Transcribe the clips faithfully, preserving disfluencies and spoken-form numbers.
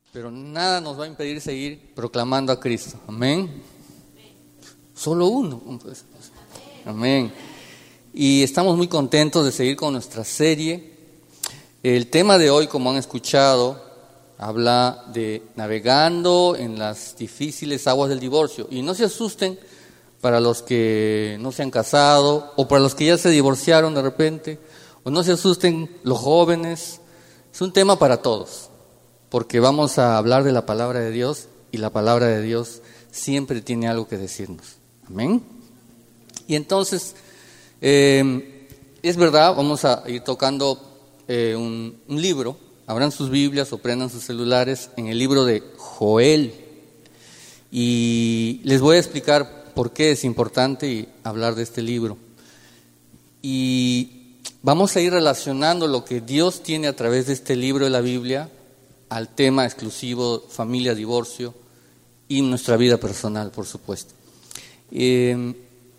pero nada nos va a impedir seguir proclamando a Cristo. Amén. Solo uno. Amén. Y estamos muy contentos de seguir con nuestra serie. El tema de hoy, como han escuchado, habla de navegando en las difíciles aguas del divorcio. Y no se asusten para los que no se han casado o para los que ya se divorciaron de repente, o no se asusten los jóvenes. Es un tema para todos, porque vamos a hablar de la palabra de Dios y la palabra de Dios siempre tiene algo que decirnos. Amén. Y entonces, eh, es verdad, vamos a ir tocando eh, un, un libro. Abran sus Biblias o prendan sus celulares en el libro de Joel. Y les voy a explicar por qué es importante hablar de este libro. Y vamos a ir relacionando lo que Dios tiene a través de este libro de la Biblia al tema exclusivo familia, divorcio y nuestra vida personal, por supuesto. Eh,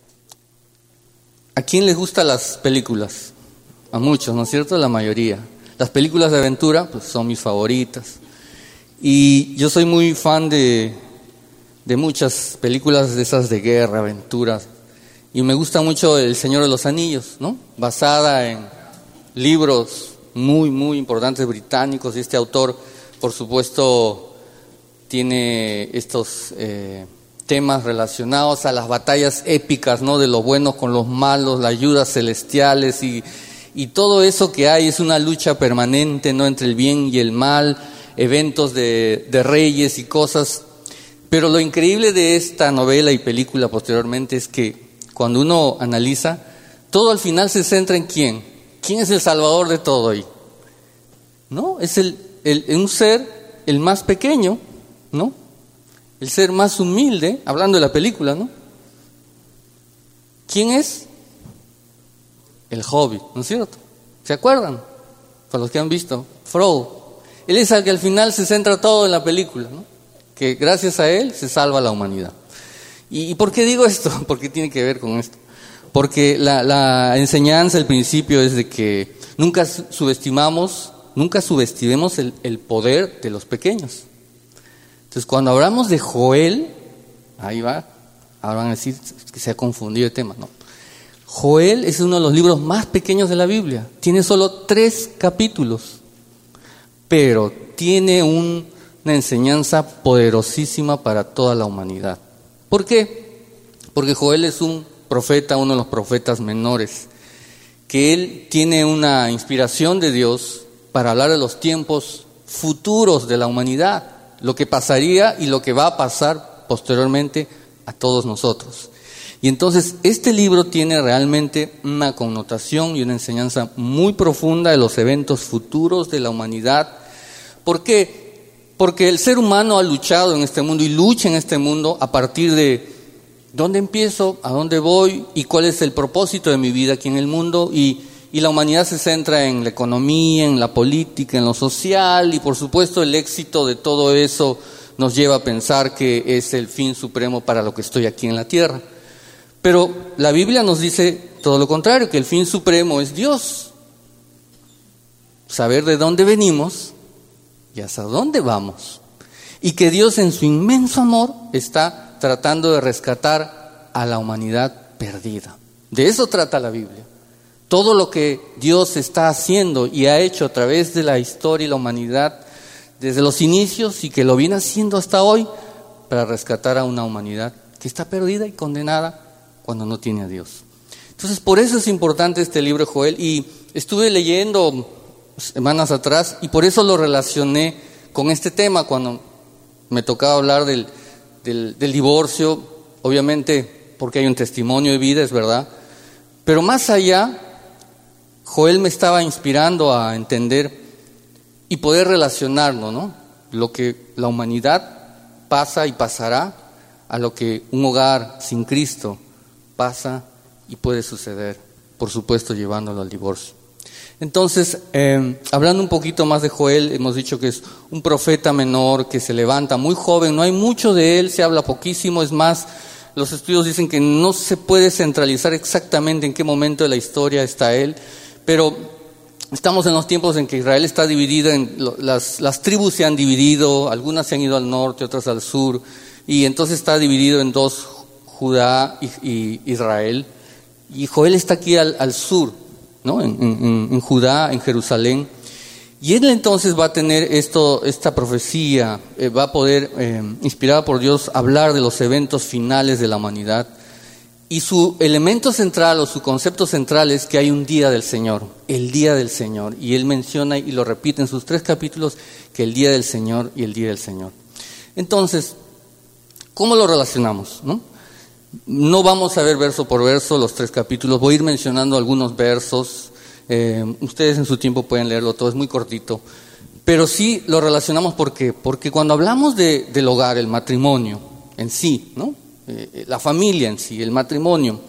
¿A quién les gustan las películas? A muchos, ¿no es cierto? La mayoría. Las películas de aventura pues, son mis favoritas. Y yo soy muy fan de, de muchas películas de esas de guerra, aventuras. Y me gusta mucho El Señor de los Anillos, ¿no? Basada en libros muy, muy importantes británicos. Y este autor, por supuesto, tiene estos eh, temas relacionados a las batallas épicas, ¿no? De los buenos con los malos, las ayudas celestiales y, y todo eso que hay es una lucha permanente, ¿no? Entre el bien y el mal, eventos de, de reyes y cosas. Pero lo increíble de esta novela y película posteriormente es que cuando uno analiza, todo al final se centra en quién. ¿Quién es el salvador de todo ahí? ¿No? Es el, el, un ser, el más pequeño, ¿no? El ser más humilde, hablando de la película, ¿no? ¿Quién es? El Hobbit, ¿no es cierto? ¿Se acuerdan? Para los que han visto, Frodo. Él es el que al final se centra todo en la película, ¿no? Que gracias a él se salva la humanidad. ¿Y por qué digo esto? Porque tiene que ver con esto. Porque la, la enseñanza, el principio es de que nunca subestimamos, nunca subestimemos el, el poder de los pequeños. Entonces, cuando hablamos de Joel, ahí va, ahora van a decir que se ha confundido el tema. No. Joel es uno de los libros más pequeños de la Biblia. Tiene solo tres capítulos, pero tiene un, una enseñanza poderosísima para toda la humanidad. ¿Por qué? Porque Joel es un profeta, uno de los profetas menores, que él tiene una inspiración de Dios para hablar de los tiempos futuros de la humanidad, lo que pasaría y lo que va a pasar posteriormente a todos nosotros. Y entonces este libro tiene realmente una connotación y una enseñanza muy profunda de los eventos futuros de la humanidad. ¿Por qué? Porque el ser humano ha luchado en este mundo y lucha en este mundo a partir de dónde empiezo, a dónde voy y cuál es el propósito de mi vida aquí en el mundo. Y, y la humanidad se centra en la economía, en la política, en lo social y por supuesto el éxito de todo eso nos lleva a pensar que es el fin supremo para lo que estoy aquí en la tierra. Pero la Biblia nos dice todo lo contrario, que el fin supremo es Dios. Saber de dónde venimos y hasta dónde vamos. Y que Dios en su inmenso amor está tratando de rescatar a la humanidad perdida. De eso trata la Biblia. Todo lo que Dios está haciendo y ha hecho a través de la historia y la humanidad desde los inicios y que lo viene haciendo hasta hoy para rescatar a una humanidad que está perdida y condenada cuando no tiene a Dios. Entonces por eso es importante este libro de Joel y estuve leyendo semanas atrás y por eso lo relacioné con este tema cuando me tocaba hablar del, del, del divorcio, obviamente porque hay un testimonio de vida, es verdad, pero más allá, Joel me estaba inspirando a entender y poder relacionarlo, ¿no? Lo que la humanidad pasa y pasará a lo que un hogar sin Cristo pasa y puede suceder, por supuesto llevándolo al divorcio. Entonces, eh, hablando un poquito más de Joel, hemos dicho que es un profeta menor que se levanta muy joven, no hay mucho de él, se habla poquísimo, es más, los estudios dicen que no se puede centralizar exactamente en qué momento de la historia está él, pero estamos en los tiempos en que Israel está dividida, en las, las tribus se han dividido, algunas se han ido al norte, otras al sur, y entonces está dividido en dos, Judá y, y Israel, y Joel está aquí al, al sur, ¿no? en, en, en Judá, en Jerusalén, y él entonces va a tener esto, esta profecía, eh, va a poder, eh, inspirada por Dios, hablar de los eventos finales de la humanidad. Y su elemento central o su concepto central es que hay un día del Señor, el día del Señor. Y él menciona y lo repite en sus tres capítulos, que el día del Señor y el día del Señor. Entonces, ¿cómo lo relacionamos? ¿No? No vamos a ver verso por verso los tres capítulos, voy a ir mencionando algunos versos. Eh, ustedes en su tiempo pueden leerlo todo, es muy cortito. Pero sí lo relacionamos porque, porque cuando hablamos de, del hogar, el matrimonio en sí, ¿no? Eh, la familia en sí, el matrimonio,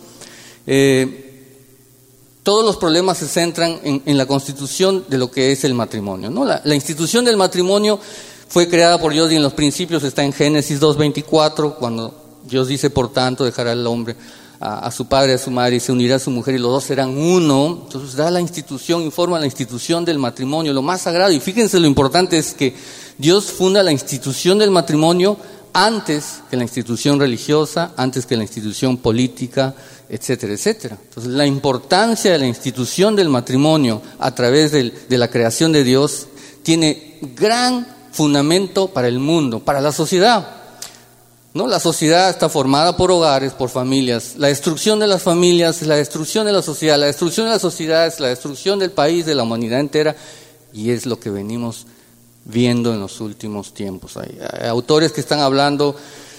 eh, todos los problemas se centran en, en la constitución de lo que es el matrimonio, ¿no? La, la institución del matrimonio fue creada por Dios y en los principios está en Génesis dos veinticuatro, cuando Dios dice, por tanto, dejará el hombre a, a su padre, a su madre, y se unirá a su mujer, y los dos serán uno. Entonces da la institución, informa la institución del matrimonio, lo más sagrado. Y fíjense lo importante es que Dios funda la institución del matrimonio antes que la institución religiosa, antes que la institución política, etcétera, etcétera. Entonces, la importancia de la institución del matrimonio a través del, de la creación de Dios tiene gran fundamento para el mundo, para la sociedad. ¿No? La sociedad está formada por hogares, por familias. La destrucción de las familias es la destrucción de la sociedad. La destrucción de la sociedad es la destrucción del país, de la humanidad entera, y es lo que venimos viendo en los últimos tiempos. Hay, hay autores que están hablando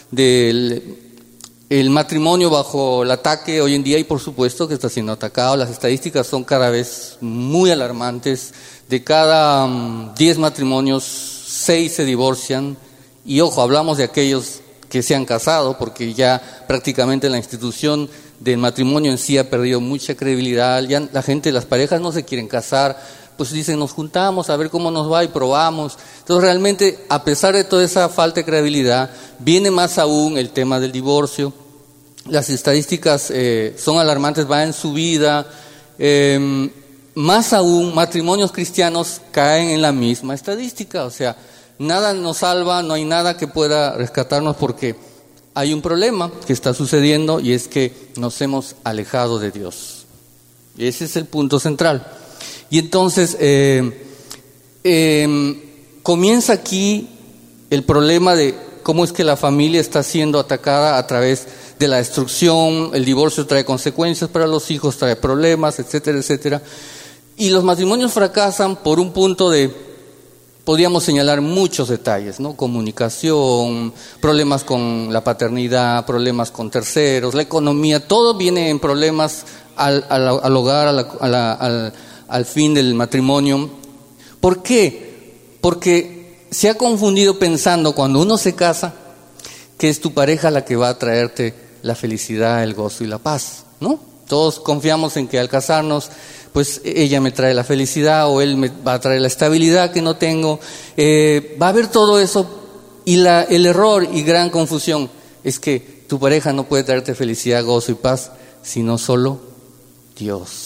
del el matrimonio bajo el ataque hoy en día, y por supuesto que está siendo atacado. Las estadísticas son cada vez muy alarmantes. De cada um, diez matrimonios, seis se divorcian. Y ojo, hablamos de aquellos que se han casado, porque ya prácticamente la institución del matrimonio en sí ha perdido mucha credibilidad. Ya la gente, las parejas no se quieren casar, pues dicen, nos juntamos a ver cómo nos va y probamos. Entonces realmente, a pesar de toda esa falta de credibilidad, viene más aún el tema del divorcio. Las estadísticas eh, son alarmantes, va en subida. Eh, más aún, matrimonios cristianos caen en la misma estadística. O sea, nada nos salva, no hay nada que pueda rescatarnos, porque hay un problema que está sucediendo, y es que nos hemos alejado de Dios. Y ese es el punto central. Y entonces eh, eh, comienza aquí el problema de cómo es que la familia está siendo atacada a través de la destrucción. El divorcio trae consecuencias para los hijos, trae problemas, etcétera, etcétera. Y los matrimonios fracasan por un punto de, podríamos señalar muchos detalles, ¿no? Comunicación, problemas con la paternidad, problemas con terceros, la economía, todo viene en problemas al, al, al hogar, a la, a la, al al fin del matrimonio. ¿Por qué? Porque se ha confundido pensando, cuando uno se casa, que es tu pareja la que va a traerte la felicidad, el gozo y la paz, ¿no? Todos confiamos en que al casarnos, pues ella me trae la felicidad, o él me va a traer la estabilidad que no tengo. Eh, va a haber todo eso, y la, el error y gran confusión es que tu pareja no puede traerte felicidad, gozo y paz, sino solo Dios.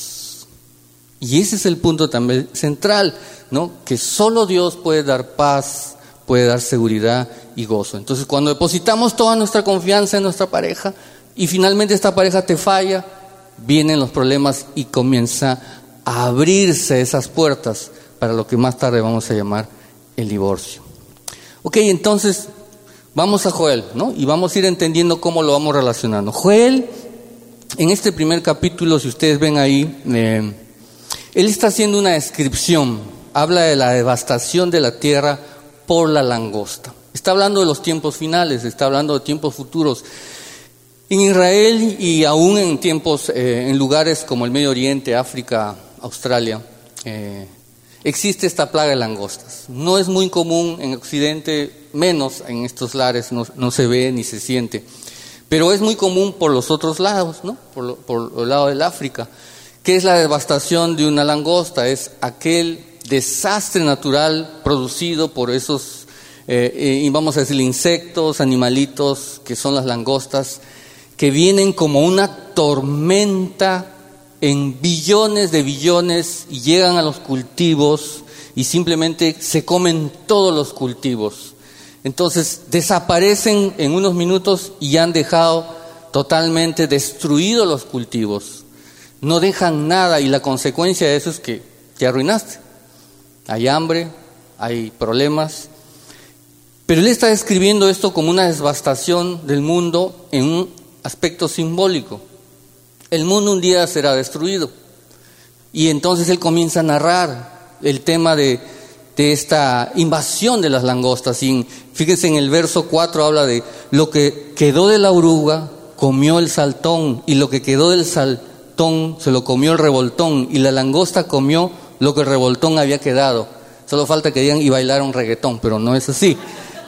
Y ese es el punto también central, ¿no? Que solo Dios puede dar paz, puede dar seguridad y gozo. Entonces, cuando depositamos toda nuestra confianza en nuestra pareja y finalmente esta pareja te falla, vienen los problemas y comienza a abrirse esas puertas para lo que más tarde vamos a llamar el divorcio. Ok, entonces vamos a Joel, ¿no? Y vamos a ir entendiendo cómo lo vamos relacionando. Joel, en este primer capítulo, si ustedes ven ahí, eh, él está haciendo una descripción, habla de la devastación de la tierra por la langosta. Está hablando de los tiempos finales, está hablando de tiempos futuros. En Israel y aún en tiempos, eh, en lugares como el Medio Oriente, África, Australia, eh, existe esta plaga de langostas. No es muy común en Occidente, menos en estos lares, no, no se ve ni se siente. Pero es muy común por los otros lados, ¿no? Por, lo, por el lado del África. ¿Qué es la devastación de una langosta? Es aquel desastre natural producido por esos, eh, eh, vamos a decir, insectos, animalitos, que son las langostas, que vienen como una tormenta en billones de billones y llegan a los cultivos y simplemente se comen todos los cultivos. Entonces desaparecen en unos minutos y han dejado totalmente destruidos los cultivos. No dejan nada y la consecuencia de eso es que te arruinaste. Hay hambre, hay problemas. Pero él está describiendo esto como una devastación del mundo en un aspecto simbólico. El mundo un día será destruido. Y entonces él comienza a narrar el tema de, de esta invasión de las langostas. Y fíjense, en el verso cuatro habla de lo que quedó de la oruga comió el saltón, y lo que quedó del saltón se lo comió el revoltón, y la langosta comió lo que el revoltón había quedado. Solo falta que digan y bailaron reggaetón, pero no es así.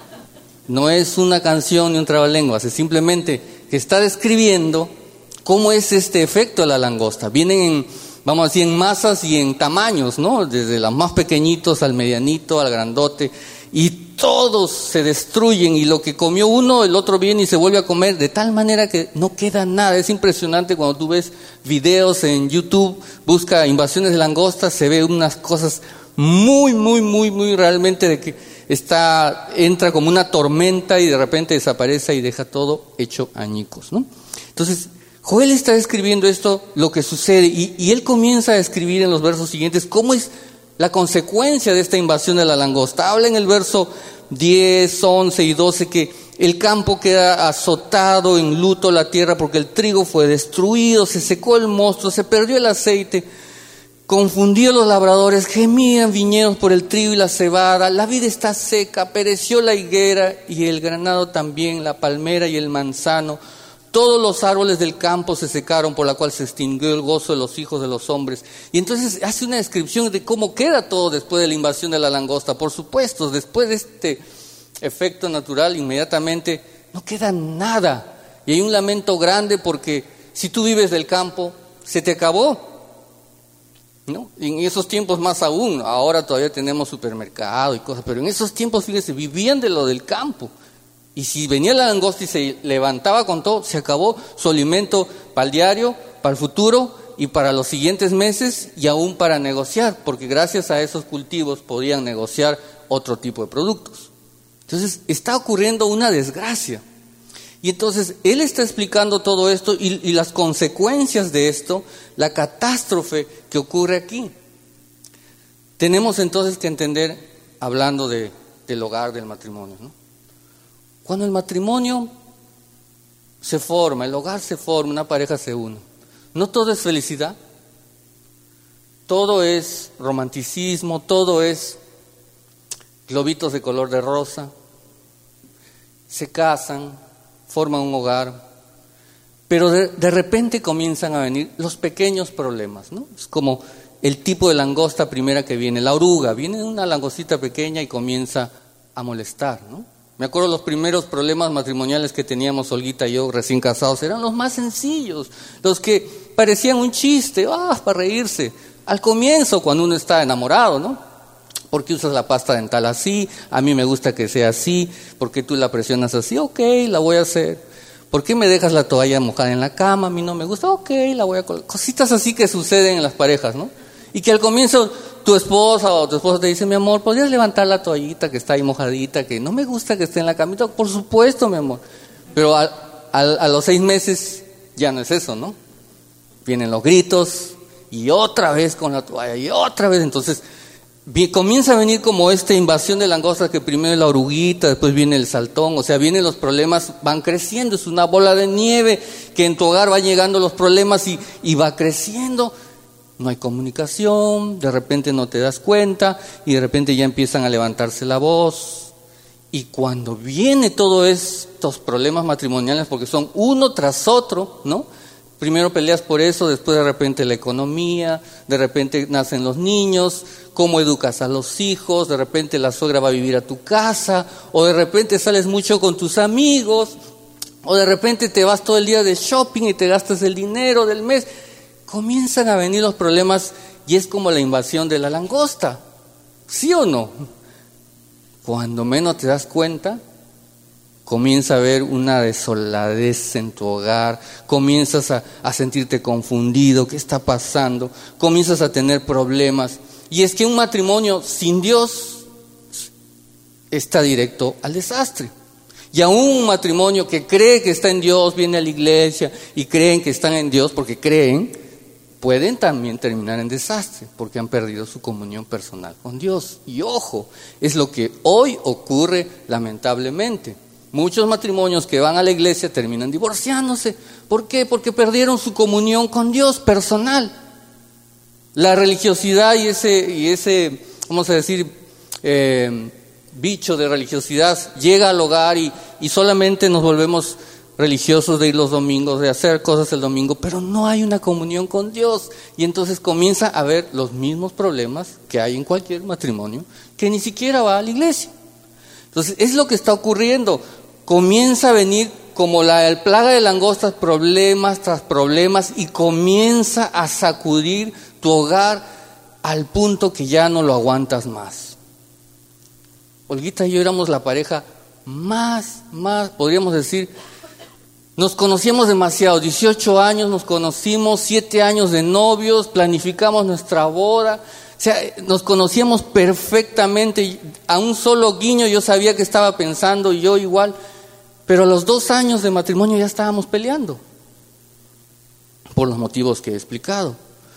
No es una canción ni un trabalenguas, es simplemente que está describiendo cómo es este efecto de la langosta. Vienen en, vamos a decir, en masas y en tamaños, ¿no? Desde los más pequeñitos al medianito, al grandote, y todos se destruyen, y lo que comió uno, el otro viene y se vuelve a comer, de tal manera que no queda nada. Es impresionante cuando tú ves videos en YouTube, busca invasiones de langostas, se ve unas cosas muy, muy, muy, muy realmente de que está, entra como una tormenta y de repente desaparece y deja todo hecho añicos, ¿no? Entonces, Joel está describiendo esto, lo que sucede, y, y él comienza a describir en los versos siguientes cómo es la consecuencia de esta invasión de la langosta. Habla en el verso diez, once y doce que el campo queda azotado, en luto la tierra, porque el trigo fue destruido, se secó el mosto, se perdió el aceite. Confundidos los labradores, gemían viñedos por el trigo y la cebada, la vid está seca, pereció la higuera y el granado también, la palmera y el manzano. Todos los árboles del campo se secaron, por la cual se extinguió el gozo de los hijos de los hombres. Y entonces hace una descripción de cómo queda todo después de la invasión de la langosta. Por supuesto, después de este efecto natural, inmediatamente no queda nada. Y hay un lamento grande porque si tú vives del campo, se te acabó, ¿no? En esos tiempos más aún, ahora todavía tenemos supermercado y cosas, pero en esos tiempos, fíjense, vivían de lo del campo. Y si venía la langosta y se levantaba con todo, se acabó su alimento para el diario, para el futuro y para los siguientes meses, y aún para negociar, porque gracias a esos cultivos podían negociar otro tipo de productos. Entonces está ocurriendo una desgracia. Y entonces él está explicando todo esto y, y las consecuencias de esto, la catástrofe que ocurre aquí. Tenemos entonces que entender, hablando de, del hogar, del matrimonio, ¿no? Cuando el matrimonio se forma, el hogar se forma, una pareja se une, no todo es felicidad, todo es romanticismo, todo es globitos de color de rosa. Se casan, forman un hogar, pero de, de repente comienzan a venir los pequeños problemas, ¿no? Es como el tipo de langosta primera que viene, la oruga, viene una langostita pequeña y comienza a molestar, ¿no? Me acuerdo los primeros problemas matrimoniales que teníamos Olguita y yo recién casados, eran los más sencillos, los que parecían un chiste, ah, para reírse, al comienzo cuando uno está enamorado, ¿no? ¿Por qué usas la pasta dental así? A mí me gusta que sea así. ¿Por qué tú la presionas así? Ok, la voy a hacer. ¿Por qué me dejas la toalla mojada en la cama? A mí no me gusta. Ok, la voy a colocar. Cositas así que suceden en las parejas, ¿no? Y que al comienzo tu esposa o tu esposo te dice, mi amor, ¿podrías levantar la toallita que está ahí mojadita? Que no me gusta que esté en la camita. Por supuesto, mi amor. Pero a, a, a los seis meses ya no es eso, ¿no? Vienen los gritos y otra vez con la toalla y otra vez. Entonces comienza a venir como esta invasión de langostas, que primero es la oruguita, después viene el saltón, o sea, vienen los problemas, van creciendo, es una bola de nieve que en tu hogar va llegando los problemas y, y va creciendo. No hay comunicación, de repente no te das cuenta y de repente ya empiezan a levantarse la voz. Y cuando viene todos estos problemas matrimoniales, porque son uno tras otro, ¿no? Primero peleas por eso, después de repente la economía, de repente nacen los niños, cómo educas a los hijos, de repente la suegra va a vivir a tu casa, o de repente sales mucho con tus amigos, o de repente te vas todo el día de shopping y te gastas el dinero del mes. Comienzan a venir los problemas y es como la invasión de la langosta, ¿sí o no? Cuando menos te das cuenta, comienza a haber una desoladez en tu hogar, comienzas a, a sentirte confundido, ¿qué está pasando? Comienzas a tener problemas. Y es que un matrimonio sin Dios está directo al desastre. Y aún un matrimonio que cree que está en Dios, viene a la iglesia y creen que están en Dios porque creen, pueden también terminar en desastre porque han perdido su comunión personal con Dios. Y ojo, es lo que hoy ocurre lamentablemente. Muchos matrimonios que van a la iglesia terminan divorciándose. ¿Por qué? Porque perdieron su comunión con Dios personal. La religiosidad y ese, y ese vamos a decir, eh, bicho de religiosidad llega al hogar y, y solamente nos volvemos religiosos de ir los domingos, de hacer cosas el domingo, pero no hay una comunión con Dios. Y entonces comienza a haber los mismos problemas que hay en cualquier matrimonio que ni siquiera va a la iglesia. Entonces es lo que está ocurriendo. Comienza a venir como la plaga de langostas, problemas tras problemas, y comienza a sacudir tu hogar al punto que ya no lo aguantas más. Olguita y yo éramos la pareja más, más, podríamos decir, nos conocíamos demasiado, dieciocho años nos conocimos, siete años de novios, planificamos nuestra boda, o sea, nos conocíamos perfectamente, a un solo guiño yo sabía que estaba pensando y yo igual, pero a los dos años de matrimonio ya estábamos peleando, por los motivos que he explicado.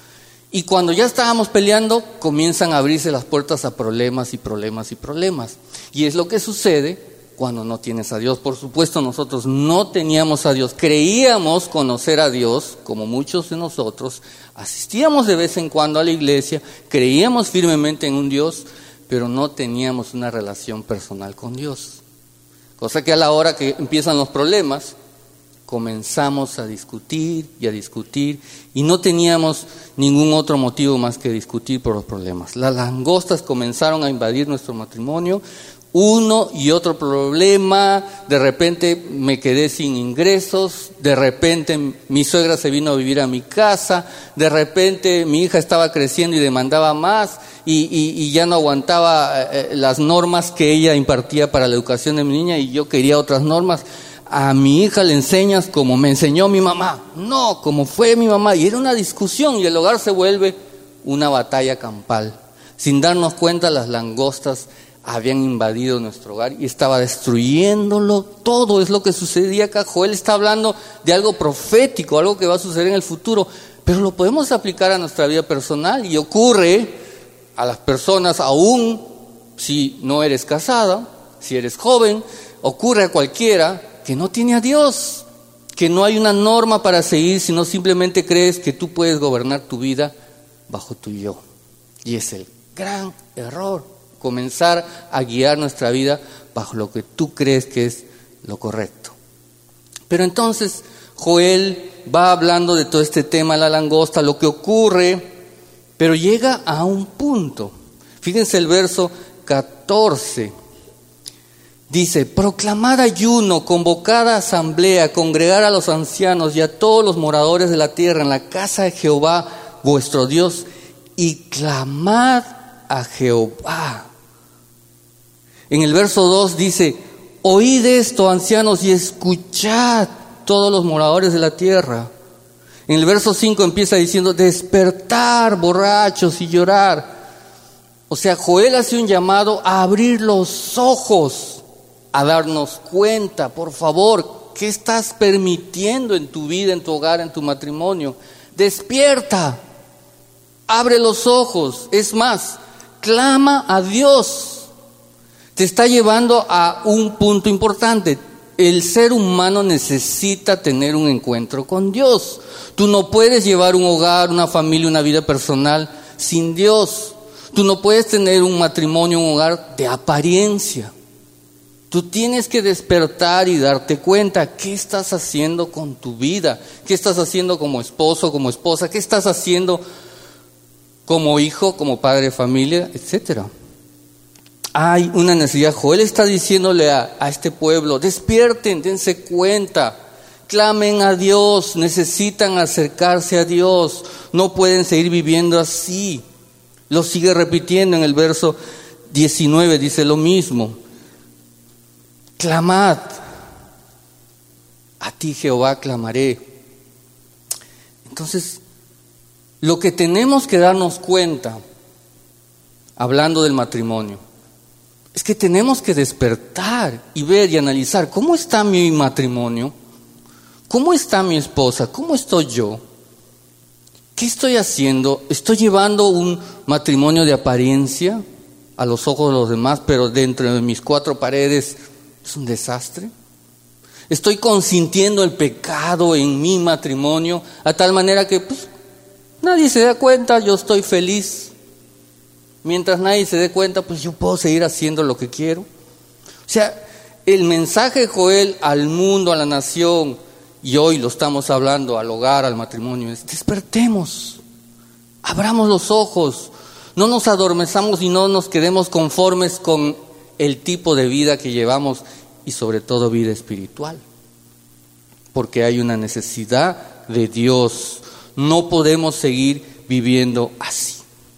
Y cuando ya estábamos peleando, comienzan a abrirse las puertas a problemas y problemas y problemas. Y es lo que sucede cuando no tienes a Dios. Por supuesto, nosotros no teníamos a Dios. Creíamos conocer a Dios, como muchos de nosotros. Asistíamos de vez en cuando a la iglesia, creíamos firmemente en un Dios, pero no teníamos una relación personal con Dios. Cosa que a la hora que empiezan los problemas, comenzamos a discutir y a discutir y no teníamos ningún otro motivo más que discutir por los problemas. Las langostas comenzaron a invadir nuestro matrimonio, uno y otro problema. De repente me quedé sin ingresos, de repente mi suegra se vino a vivir a mi casa, de repente mi hija estaba creciendo y demandaba más y, y, y ya no aguantaba eh, las normas que ella impartía para la educación de mi niña y yo quería otras normas. A mi hija le enseñas como me enseñó mi mamá, no, como fue mi mamá. Y era una discusión y el hogar se vuelve una batalla campal. Sin darnos cuenta, las langostas habían invadido nuestro hogar y estaba destruyéndolo todo. Es lo que sucedía acá. Joel está hablando de algo profético, algo que va a suceder en el futuro, pero lo podemos aplicar a nuestra vida personal y ocurre a las personas, aún si no eres casada, si eres joven, ocurre a cualquiera que no tiene a Dios, que no hay una norma para seguir, sino simplemente crees que tú puedes gobernar tu vida bajo tu yo. Y es el gran error, comenzar a guiar nuestra vida bajo lo que tú crees que es lo correcto. Pero entonces Joel va hablando de todo este tema de la langosta, lo que ocurre, pero llega a un punto. Fíjense el verso catorce. Dice, proclamad ayuno, convocad a asamblea, congregar a los ancianos y a todos los moradores de la tierra en la casa de Jehová, vuestro Dios, y clamad a Jehová. En el verso dos dice, oíd esto, ancianos, y escuchad todos los moradores de la tierra. En el verso cinco empieza diciendo, despertar, borrachos, y llorar. O sea, Joel hace un llamado a abrir los ojos, a darnos cuenta, por favor, ¿qué estás permitiendo en tu vida, en tu hogar, en tu matrimonio? Despierta, abre los ojos, es más, clama a Dios. Te está llevando a un punto importante. El ser humano necesita tener un encuentro con Dios. Tú no puedes llevar un hogar, una familia, una vida personal sin Dios. Tú no puedes tener un matrimonio, un hogar de apariencia. Tú tienes que despertar y darte cuenta qué estás haciendo con tu vida, qué estás haciendo como esposo, como esposa, qué estás haciendo como hijo, como padre de familia, etcétera. Hay una necesidad. Joel está diciéndole a, a este pueblo, despierten, dense cuenta, clamen a Dios, necesitan acercarse a Dios, no pueden seguir viviendo así. Lo sigue repitiendo en el verso diecinueve, dice lo mismo. Clamad, a ti Jehová clamaré. Entonces, lo que tenemos que darnos cuenta, hablando del matrimonio, es que tenemos que despertar y ver y analizar cómo está mi matrimonio, cómo está mi esposa, cómo estoy yo, qué estoy haciendo. ¿Estoy llevando un matrimonio de apariencia a los ojos de los demás, pero dentro de mis cuatro paredes es un desastre? ¿Estoy consintiendo el pecado en mi matrimonio a tal manera que pues, nadie se da cuenta, yo estoy feliz? Mientras nadie se dé cuenta, pues yo puedo seguir haciendo lo que quiero. O sea, el mensaje de Joel al mundo, a la nación, y hoy lo estamos hablando al hogar, al matrimonio, es: despertemos, abramos los ojos, no nos adormezamos y no nos quedemos conformes con el tipo de vida que llevamos, y sobre todo vida espiritual, porque hay una necesidad de Dios. No podemos seguir viviendo así.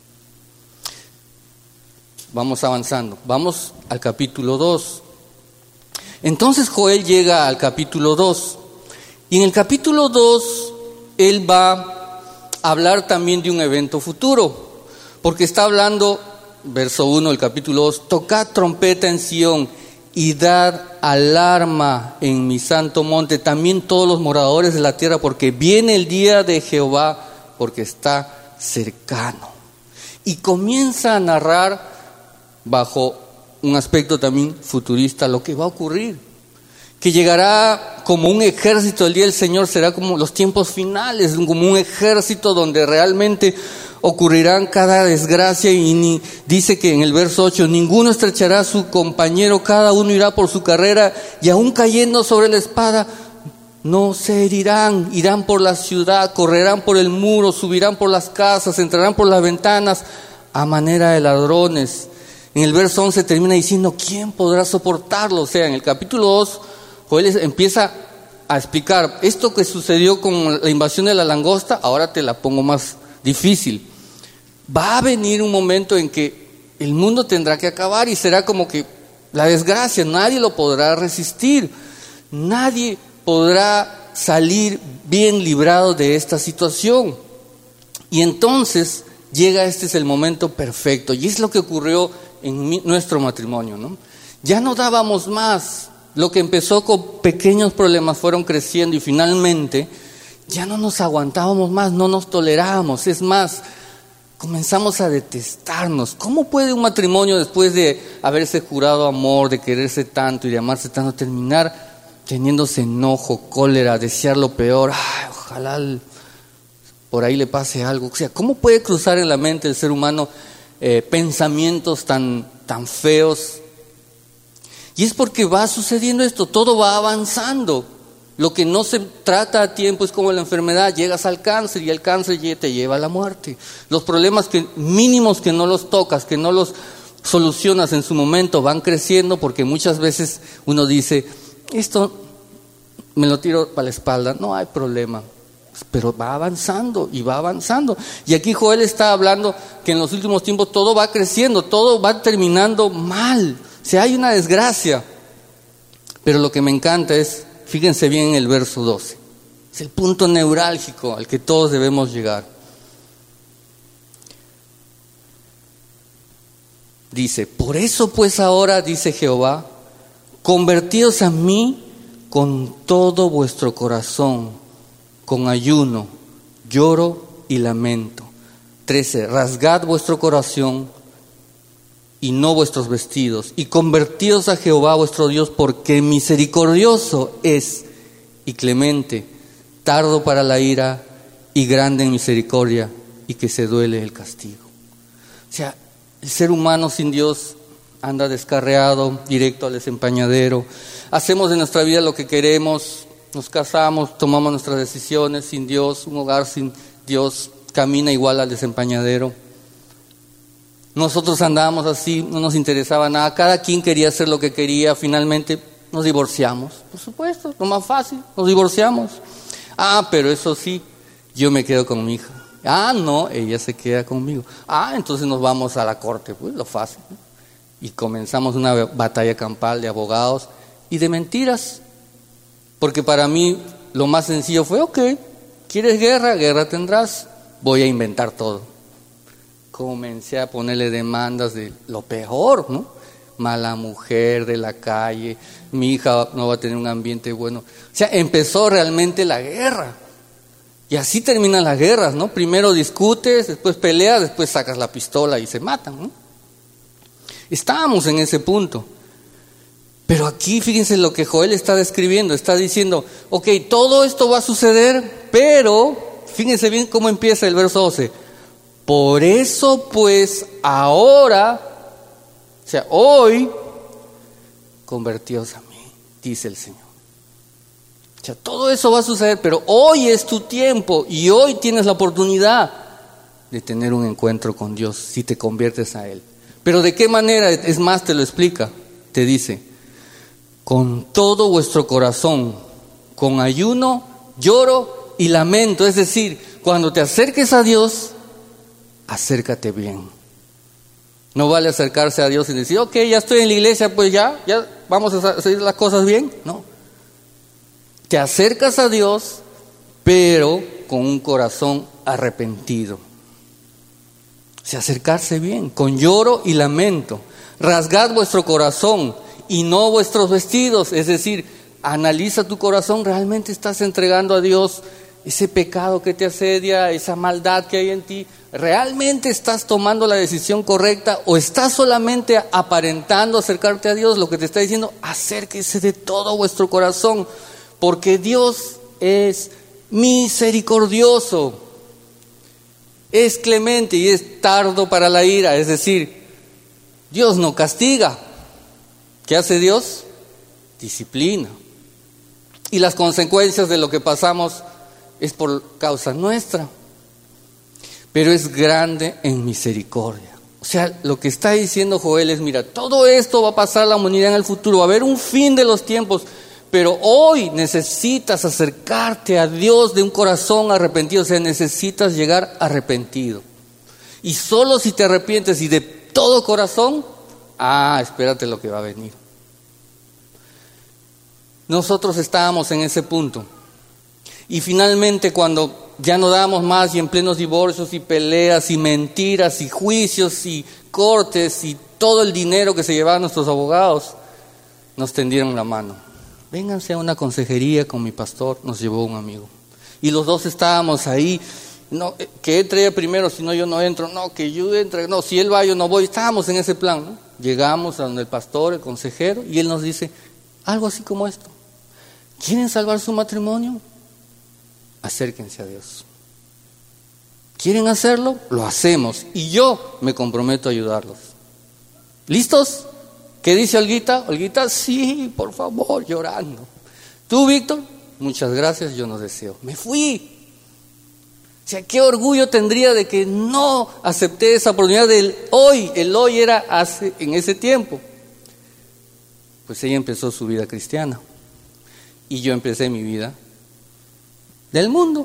Vamos avanzando, vamos al capítulo dos. Entonces Joel llega al capítulo dos, y en el capítulo dos él va a hablar también de un evento futuro, porque está hablando, verso uno del capítulo dos: tocad trompeta en Sión y dad alarma en mi santo monte, también todos los moradores de la tierra, porque viene el día de Jehová, porque está cercano. Y comienza a narrar bajo un aspecto también futurista lo que va a ocurrir, que llegará como un ejército. El día del Señor será como los tiempos finales, como un ejército donde realmente ocurrirán cada desgracia. Y ni, dice que en el verso ocho: ninguno estrechará a su compañero, cada uno irá por su carrera, y aún cayendo sobre la espada no se herirán. Irán por la ciudad, correrán por el muro, subirán por las casas, entrarán por las ventanas a manera de ladrones. En el verso once termina diciendo: ¿quién podrá soportarlo? O sea, en el capítulo dos, Joel empieza a explicar esto que sucedió con la invasión de la langosta. Ahora te la pongo más difícil. Va a venir un momento en que el mundo tendrá que acabar y será como que la desgracia, nadie lo podrá resistir, nadie podrá salir bien librado de esta situación. Y entonces llega, este es el momento perfecto, y es lo que ocurrió en mi, nuestro matrimonio, ¿no? Ya no dábamos más. Lo que empezó con pequeños problemas fueron creciendo y finalmente ya no nos aguantábamos más, no nos tolerábamos. Es más, comenzamos a detestarnos. ¿Cómo puede un matrimonio, después de haberse jurado amor, de quererse tanto y de amarse tanto, terminar teniéndose enojo, cólera, desear lo peor? Ay, ojalá por ahí le pase algo. O sea, ¿cómo puede cruzar en la mente del ser humano Eh, pensamientos tan, tan feos? Y es porque va sucediendo esto, todo va avanzando. Lo que no se trata a tiempo es como la enfermedad: llegas al cáncer y el cáncer te lleva a la muerte. Los problemas que, mínimos que no los tocas, que no los solucionas en su momento, van creciendo, porque muchas veces uno dice: esto me lo tiro para la espalda, no hay problema. Pero va avanzando y va avanzando. Y aquí Joel está hablando que en los últimos tiempos todo va creciendo, todo va terminando mal. O sea, hay una desgracia. Pero lo que me encanta es, fíjense bien en el verso doce. Es el punto neurálgico al que todos debemos llegar. Dice: por eso pues ahora, dice Jehová, convertíos a mí con todo vuestro corazón, con ayuno, lloro y lamento. trece. Rasgad vuestro corazón y no vuestros vestidos, y convertíos a Jehová vuestro Dios, porque misericordioso es y clemente, tardo para la ira y grande en misericordia, y que se duele el castigo. O sea, el ser humano sin Dios anda descarriado, directo al desempañadero. Hacemos de nuestra vida lo que queremos. Nos casamos, tomamos nuestras decisiones sin Dios. Un hogar sin Dios camina igual al desempañadero. Nosotros andábamos así, no nos interesaba nada. Cada quien quería hacer lo que quería. Finalmente nos divorciamos. Por supuesto, lo más fácil, nos divorciamos. Ah, pero eso sí, yo me quedo con mi hija. Ah, no, ella se queda conmigo. Ah, entonces nos vamos a la corte. Pues lo fácil, ¿no? Y comenzamos una batalla campal de abogados y de mentiras. Porque para mí lo más sencillo fue, ok, ¿quieres guerra? Guerra tendrás. Voy a inventar todo. Comencé a ponerle demandas de lo peor, ¿no? Mala mujer de la calle, mi hija no va a tener un ambiente bueno. O sea, empezó realmente la guerra. Y así terminan las guerras, ¿no? Primero discutes, después peleas, después sacas la pistola y se matan, ¿no? Estábamos en ese punto. Pero aquí fíjense lo que Joel está describiendo, está diciendo, ok, todo esto va a suceder, pero fíjense bien cómo empieza el verso doce. Por eso pues ahora, o sea, hoy, convertíos a mí, dice el Señor. O sea, todo eso va a suceder, pero hoy es tu tiempo y hoy tienes la oportunidad de tener un encuentro con Dios si te conviertes a Él. Pero ¿de qué manera? Es más, te lo explica, te dice, con todo vuestro corazón, con ayuno, lloro y lamento. Es decir, cuando te acerques a Dios, acércate bien. No vale acercarse a Dios y decir, ok, ya estoy en la iglesia, pues ya, ya vamos a hacer las cosas bien. No. Te acercas a Dios, pero con un corazón arrepentido. O sea, acercarse bien, con lloro y lamento. Rasgad vuestro corazón y no vuestros vestidos. Es decir, analiza tu corazón, ¿realmente estás entregando a Dios ese pecado que te asedia, esa maldad que hay en ti? ¿Realmente estás tomando la decisión correcta o estás solamente aparentando acercarte a Dios? Lo que te está diciendo, acérquese de todo vuestro corazón, porque Dios es misericordioso, es clemente y es tardo para la ira. Es decir, Dios no castiga. ¿Qué hace Dios? Disciplina. Y las consecuencias de lo que pasamos es por causa nuestra. Pero es grande en misericordia. O sea, lo que está diciendo Joel es, mira, todo esto va a pasar a la humanidad en el futuro, va a haber un fin de los tiempos, pero hoy necesitas acercarte a Dios de un corazón arrepentido. O sea, necesitas llegar arrepentido. Y solo si te arrepientes y de todo corazón, ah, espérate lo que va a venir. Nosotros estábamos en ese punto. Y finalmente, cuando ya no dábamos más y en plenos divorcios y peleas y mentiras y juicios y cortes y todo el dinero que se llevaban nuestros abogados, nos tendieron la mano. Vénganse a una consejería con mi pastor, nos llevó un amigo. Y los dos estábamos ahí, no, que entre ella primero, si no yo no entro, no, que yo entre, no, si él va yo no voy. Estábamos en ese plan, ¿no? Llegamos a donde el pastor, el consejero, y él nos dice algo así como esto: ¿quieren salvar su matrimonio? Acérquense a Dios. ¿Quieren hacerlo? Lo hacemos. Y yo me comprometo a ayudarlos. ¿Listos? ¿Qué dice Olguita? Olguita, sí, por favor, llorando. ¿Tú, Víctor? Muchas gracias, yo no deseo. Me fui. O sea, qué orgullo tendría de que no acepté esa oportunidad del hoy. El hoy era hace, en ese tiempo. Pues ella empezó su vida cristiana. Y yo empecé mi vida del mundo.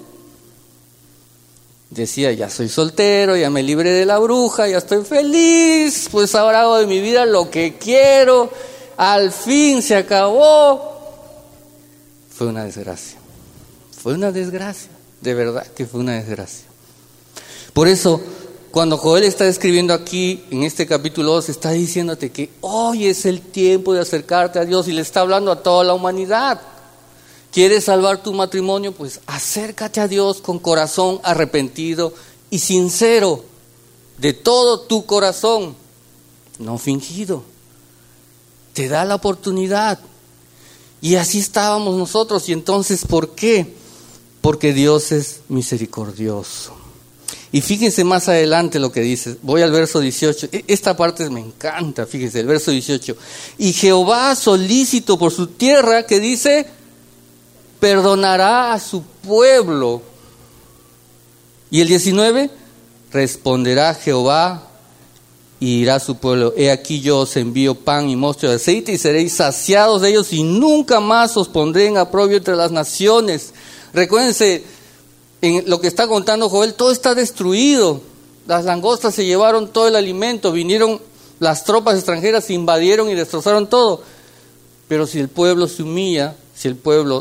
Decía, ya soy soltero, ya me libré de la bruja, ya estoy feliz, pues ahora hago de mi vida lo que quiero, al fin se acabó. Fue una desgracia, fue una desgracia, de verdad que fue una desgracia. Por eso, cuando Joel está escribiendo aquí, en este capítulo dos, está diciéndote que hoy es el tiempo de acercarte a Dios y le está hablando a toda la humanidad. ¿Quieres salvar tu matrimonio? Pues acércate a Dios con corazón arrepentido y sincero, de todo tu corazón, no fingido. Te da la oportunidad. Y así estábamos nosotros. Y entonces, ¿por qué? Porque Dios es misericordioso. Y fíjense más adelante lo que dice. Voy al verso dieciocho. Esta parte me encanta, fíjense, el verso dieciocho. Y Jehová, solícito por su tierra, que dice, perdonará a su pueblo. Y el diecinueve, responderá Jehová y dirá a su pueblo, he aquí yo os envío pan y mosto de aceite y seréis saciados de ellos y nunca más os pondré en aprobio entre las naciones. Recuérdense, en lo que está contando Joel, todo está destruido. Las langostas se llevaron todo el alimento, vinieron las tropas extranjeras, invadieron y destrozaron todo. Pero si el pueblo se humilla, si el pueblo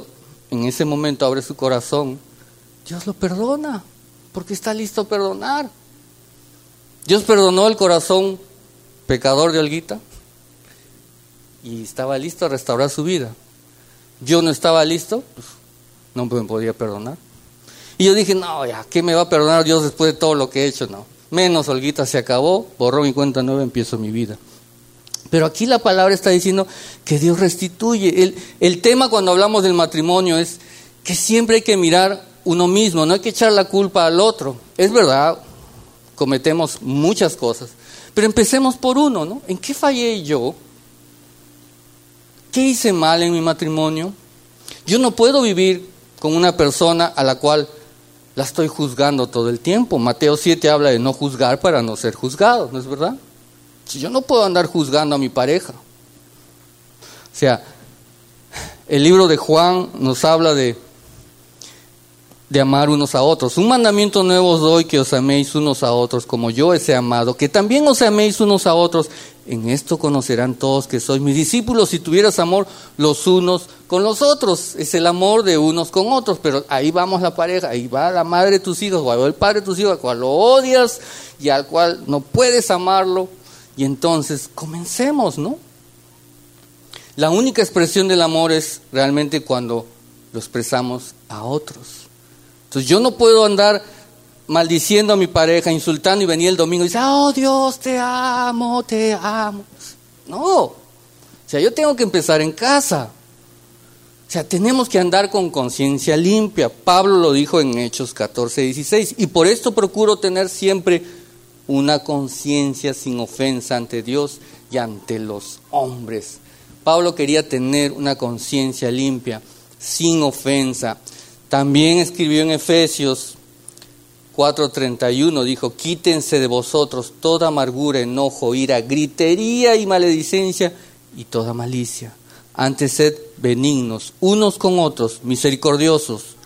en ese momento abre su corazón, Dios lo perdona, porque está listo a perdonar. Dios perdonó el corazón pecador de Olguita y estaba listo a restaurar su vida. Yo no estaba listo, pues no me podía perdonar. Y yo dije, no, ya, ¿qué me va a perdonar Dios después de todo lo que he hecho? No, menos Olguita se acabó, borró mi cuenta nueva, empiezo mi vida. Pero aquí la palabra está diciendo que Dios restituye. El, el tema cuando hablamos del matrimonio es que siempre hay que mirar uno mismo, no hay que echar la culpa al otro. Es verdad, cometemos muchas cosas, pero empecemos por uno, ¿no? ¿En qué fallé yo? ¿Qué hice mal en mi matrimonio? Yo no puedo vivir con una persona a la cual la estoy juzgando todo el tiempo. Mateo siete habla de no juzgar para no ser juzgado, ¿no es verdad? Si yo no puedo andar juzgando a mi pareja. O sea, el libro de Juan nos habla de, de amar unos a otros. Un mandamiento nuevo os doy, que os améis unos a otros como yo os he amado, que también os améis unos a otros. En esto conocerán todos que sois mis discípulos, si tuvieras amor los unos con los otros. Es el amor de unos con otros, pero ahí vamos la pareja, ahí va la madre de tus hijos, o el padre de tus hijos, al cual lo odias y al cual no puedes amarlo. Y entonces comencemos, ¿no? La única expresión del amor es realmente cuando lo expresamos a otros. Entonces yo no puedo andar maldiciendo a mi pareja, insultando y venir el domingo y decir, oh Dios, te amo, te amo. No, o sea, yo tengo que empezar en casa. O sea, tenemos que andar con conciencia limpia. Pablo lo dijo en Hechos catorce, dieciséis, y por esto procuro tener siempre una conciencia sin ofensa ante Dios y ante los hombres. Pablo quería tener una conciencia limpia, sin ofensa. También escribió en Efesios cuatro treinta y uno, dijo, quítense de vosotros toda amargura, enojo, ira, gritería y maledicencia y toda malicia. Antes sed benignos unos con otros, misericordiosos,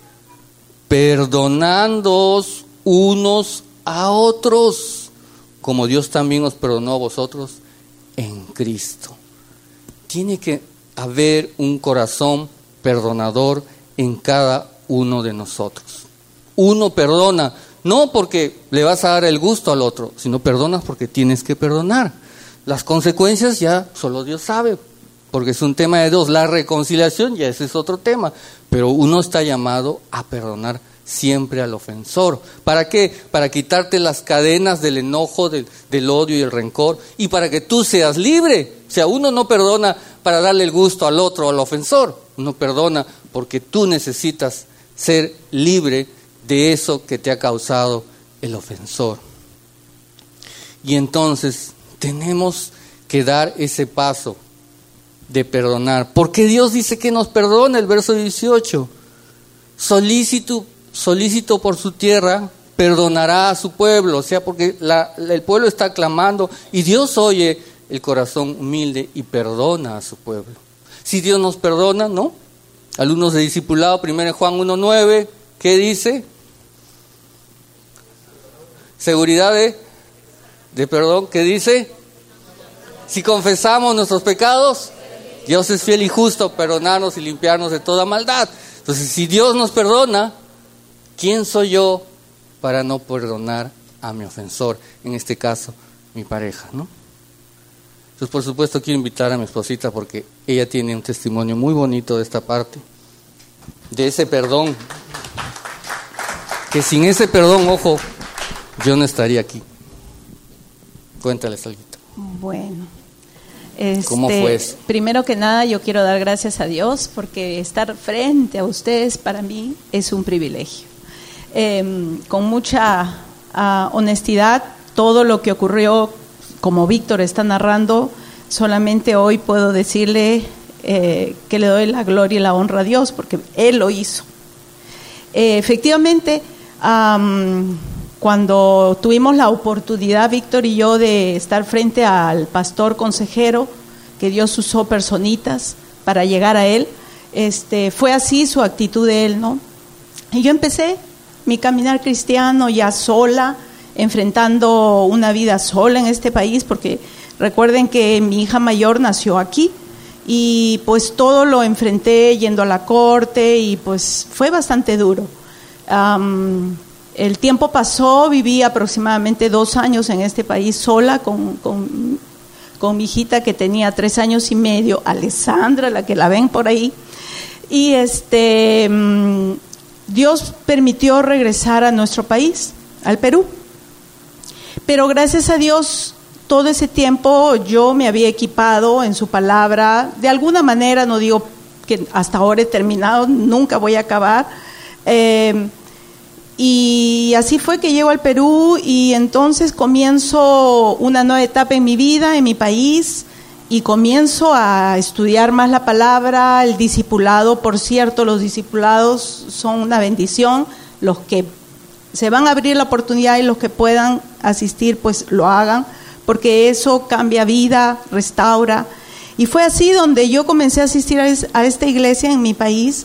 perdonándoos unos a otros, como Dios también os perdonó a vosotros en Cristo. Tiene que haber un corazón perdonador en cada uno de nosotros. Uno perdona, no porque le vas a dar el gusto al otro, sino perdonas porque tienes que perdonar. Las consecuencias ya solo Dios sabe, porque es un tema de dos. La reconciliación ya ese es otro tema, pero uno está llamado a perdonar siempre al ofensor. ¿Para qué? Para quitarte las cadenas del enojo, del, del odio y el rencor, y para que tú seas libre. O sea, uno no perdona para darle el gusto al otro o al ofensor, uno perdona porque tú necesitas ser libre de eso que te ha causado el ofensor. Y entonces tenemos que dar ese paso de perdonar, porque Dios dice que nos perdona. El verso dieciocho, solícito solícito por su tierra, perdonará a su pueblo. O sea, porque la, el pueblo está clamando y Dios oye el corazón humilde y perdona a su pueblo. Si Dios nos perdona, ¿no? Alumnos de discipulado, primero Juan uno nueve, ¿qué dice? Seguridad de, de perdón, ¿qué dice? Si confesamos nuestros pecados, Dios es fiel y justo, perdonarnos y limpiarnos de toda maldad. Entonces, si Dios nos perdona, ¿quién soy yo para no perdonar a mi ofensor? En este caso, mi pareja, ¿no? Entonces, por supuesto, quiero invitar a mi esposita porque ella tiene un testimonio muy bonito de esta parte, de ese perdón. Que sin ese perdón, ojo, yo no estaría aquí. Cuéntales algo. Bueno, este, ¿cómo fue eso? Primero que nada, yo quiero dar gracias a Dios porque estar frente a ustedes para mí es un privilegio. Eh, con mucha uh, honestidad, todo lo que ocurrió, como Víctor está narrando, solamente hoy puedo decirle eh, que le doy la gloria y la honra a Dios porque Él lo hizo. Eh, efectivamente, um, cuando tuvimos la oportunidad, Víctor y yo, de estar frente al pastor consejero, que Dios usó personitas para llegar a él, este, fue así su actitud de él, ¿no? Y yo empecé mi caminar cristiano ya sola, enfrentando una vida sola en este país, porque recuerden que mi hija mayor nació aquí y pues todo lo enfrenté yendo a la corte y pues fue bastante duro. Um, el tiempo pasó, viví aproximadamente dos años en este país sola con, con, con mi hijita que tenía tres años y medio, Alessandra, la que la ven por ahí, y este um, Dios permitió regresar a nuestro país, al Perú. Pero gracias a Dios, todo ese tiempo yo me había equipado en su palabra. De alguna manera, no digo que hasta ahora he terminado, nunca voy a acabar. Eh, y así fue que llego al Perú y entonces comienzo una nueva etapa en mi vida, en mi país, y comienzo a estudiar más la palabra, el discipulado. Por cierto, los discipulados son una bendición, los que se van a abrir la oportunidad y los que puedan asistir, pues lo hagan, porque eso cambia vida, restaura. Y fue así donde yo comencé a asistir a, es, a esta iglesia en mi país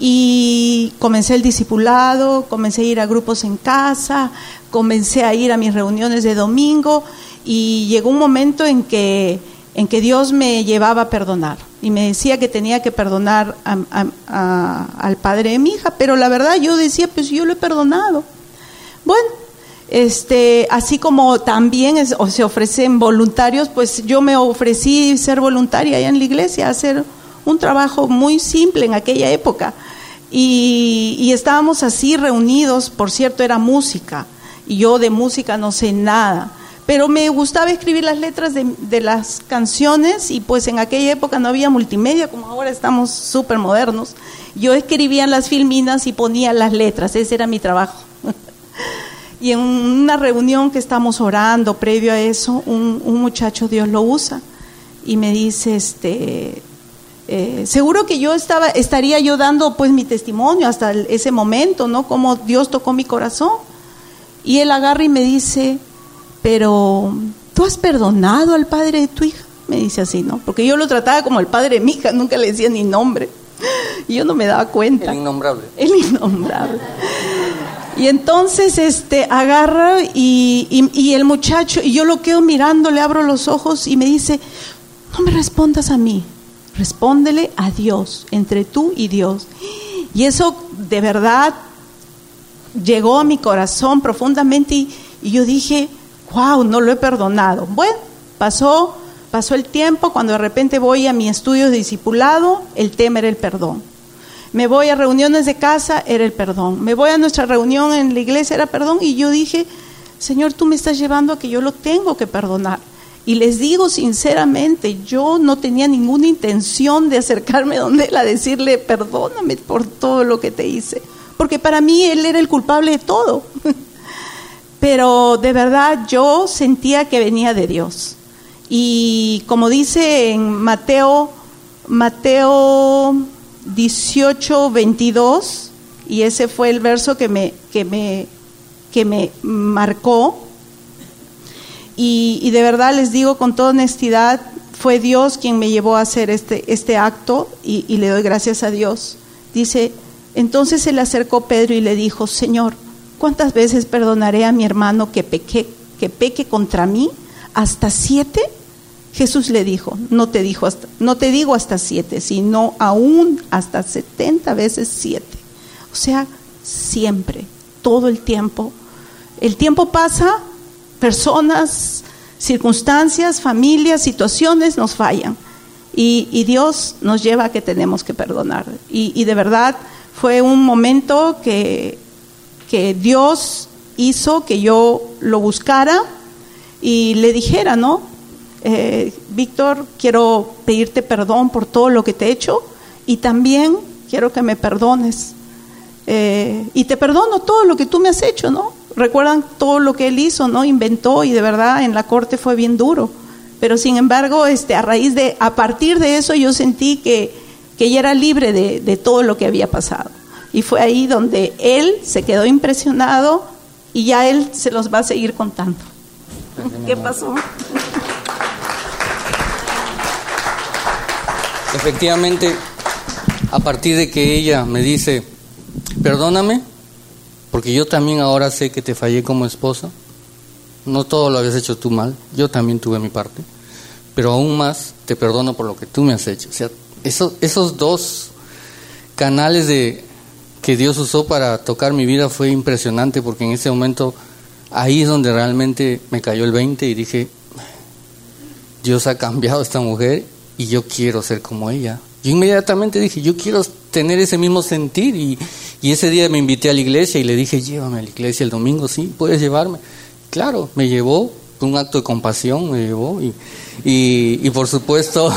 y comencé el discipulado, comencé a ir a grupos en casa, comencé a ir a mis reuniones de domingo y llegó un momento en que, en que Dios me llevaba a perdonar y me decía que tenía que perdonar a, a, a, al padre de mi hija, pero la verdad yo decía, pues yo lo he perdonado. Bueno, este, así como también es, o se ofrecen voluntarios, pues yo me ofrecí ser voluntaria allá en la iglesia, hacer un trabajo muy simple en aquella época. Y, y estábamos así reunidos, por cierto, era música, y yo de música no sé nada, pero me gustaba escribir las letras de, de las canciones, y pues en aquella época no había multimedia, como ahora estamos súper modernos. Yo escribía en las filminas y ponía las letras, ese era mi trabajo. Y en una reunión que estamos orando, previo a eso, un, un muchacho Dios lo usa y me dice, este, eh, seguro que yo estaba, estaría yo dando pues mi testimonio hasta el, ese momento, ¿no? Cómo Dios tocó mi corazón. Y él agarra y me dice, pero ¿tú has perdonado al padre de tu hija? Me dice así, ¿no? Porque yo lo trataba como el padre de mi hija, nunca le decía ni nombre. Y yo no me daba cuenta. El innombrable. El innombrable. Y entonces este agarra y, y, y el muchacho, y yo lo quedo mirando, le abro los ojos y me dice, no me respondas a mí, respóndele a Dios, entre tú y Dios. Y eso de verdad llegó a mi corazón profundamente y, y yo dije, wow, no lo he perdonado. Bueno, pasó, pasó el tiempo, cuando de repente voy a mi estudio de discipulado, el tema era el perdón. Me voy a reuniones de casa, era el perdón. Me voy a nuestra reunión en la iglesia, era perdón. Y yo dije, Señor, tú me estás llevando a que yo lo tengo que perdonar. Y les digo sinceramente, yo no tenía ninguna intención de acercarme donde él a decirle, perdóname por todo lo que te hice. Porque para mí él era el culpable de todo. Pero de verdad yo sentía que venía de Dios. Y como dice en Mateo, Mateo dieciocho, veintidós, y ese fue el verso que me, que me, que me marcó, y, y de verdad les digo con toda honestidad, fue Dios quien me llevó a hacer este, este acto, y, y le doy gracias a Dios. Dice, entonces se le acercó Pedro y le dijo, Señor, ¿cuántas veces perdonaré a mi hermano que peque, que peque contra mí? ¿Hasta siete? Jesús le dijo, no te dijo hasta, no te digo hasta siete, sino aún hasta setenta veces siete. O sea, siempre, todo el tiempo. El tiempo pasa, personas, circunstancias, familias, situaciones nos fallan. Y, y Dios nos lleva a que tenemos que perdonar. Y, y de verdad fue un momento que, que Dios hizo que yo lo buscara y le dijera, ¿no? Eh, Víctor, quiero pedirte perdón por todo lo que te he hecho y también quiero que me perdones. Eh, y te perdono todo lo que tú me has hecho, ¿no? Recuerdan todo lo que él hizo, ¿no? Inventó y de verdad en la corte fue bien duro. Pero sin embargo, este, a raíz de, a partir de eso yo sentí que, que ella era libre de, de todo lo que había pasado. Y fue ahí donde él se quedó impresionado y ya él se los va a seguir contando. ¿Qué pasó? Efectivamente, a partir de que ella me dice, perdóname, porque yo también ahora sé que te fallé como esposa, no todo lo habías hecho tú mal, yo también tuve mi parte, pero aún más te te perdono por lo que tú me has hecho. O sea, eso, esos dos canales de que Dios usó para tocar mi vida fue impresionante, porque en ese momento ahí es donde realmente me cayó el veinte y dije, Dios ha cambiado a esta mujer y yo quiero ser como ella. Yo inmediatamente dije, yo quiero tener ese mismo sentir, y, y ese día me invité a la iglesia y le dije, llévame a la iglesia el domingo. Sí, puedes llevarme. Claro, me llevó, fue un acto de compasión, me llevó y, y, y por supuesto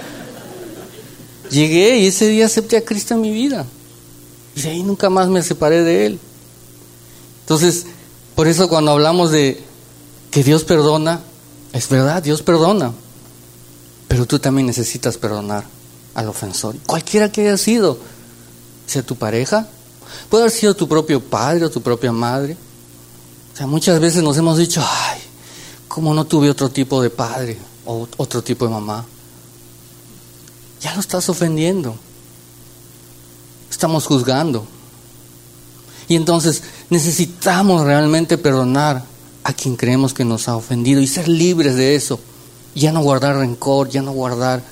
llegué y ese día acepté a Cristo en mi vida y de ahí nunca más me separé de Él. Entonces, por eso cuando hablamos de que Dios perdona, es verdad, Dios perdona, pero tú también necesitas perdonar al ofensor, cualquiera que haya sido, sea tu pareja, puede haber sido tu propio padre o tu propia madre. O sea, muchas veces nos hemos dicho, ay, ¿cómo no tuve otro tipo de padre o otro tipo de mamá? Ya lo estás ofendiendo, estamos juzgando. Y entonces necesitamos realmente perdonar a quien creemos que nos ha ofendido y ser libres de eso. Ya no guardar rencor, ya no guardar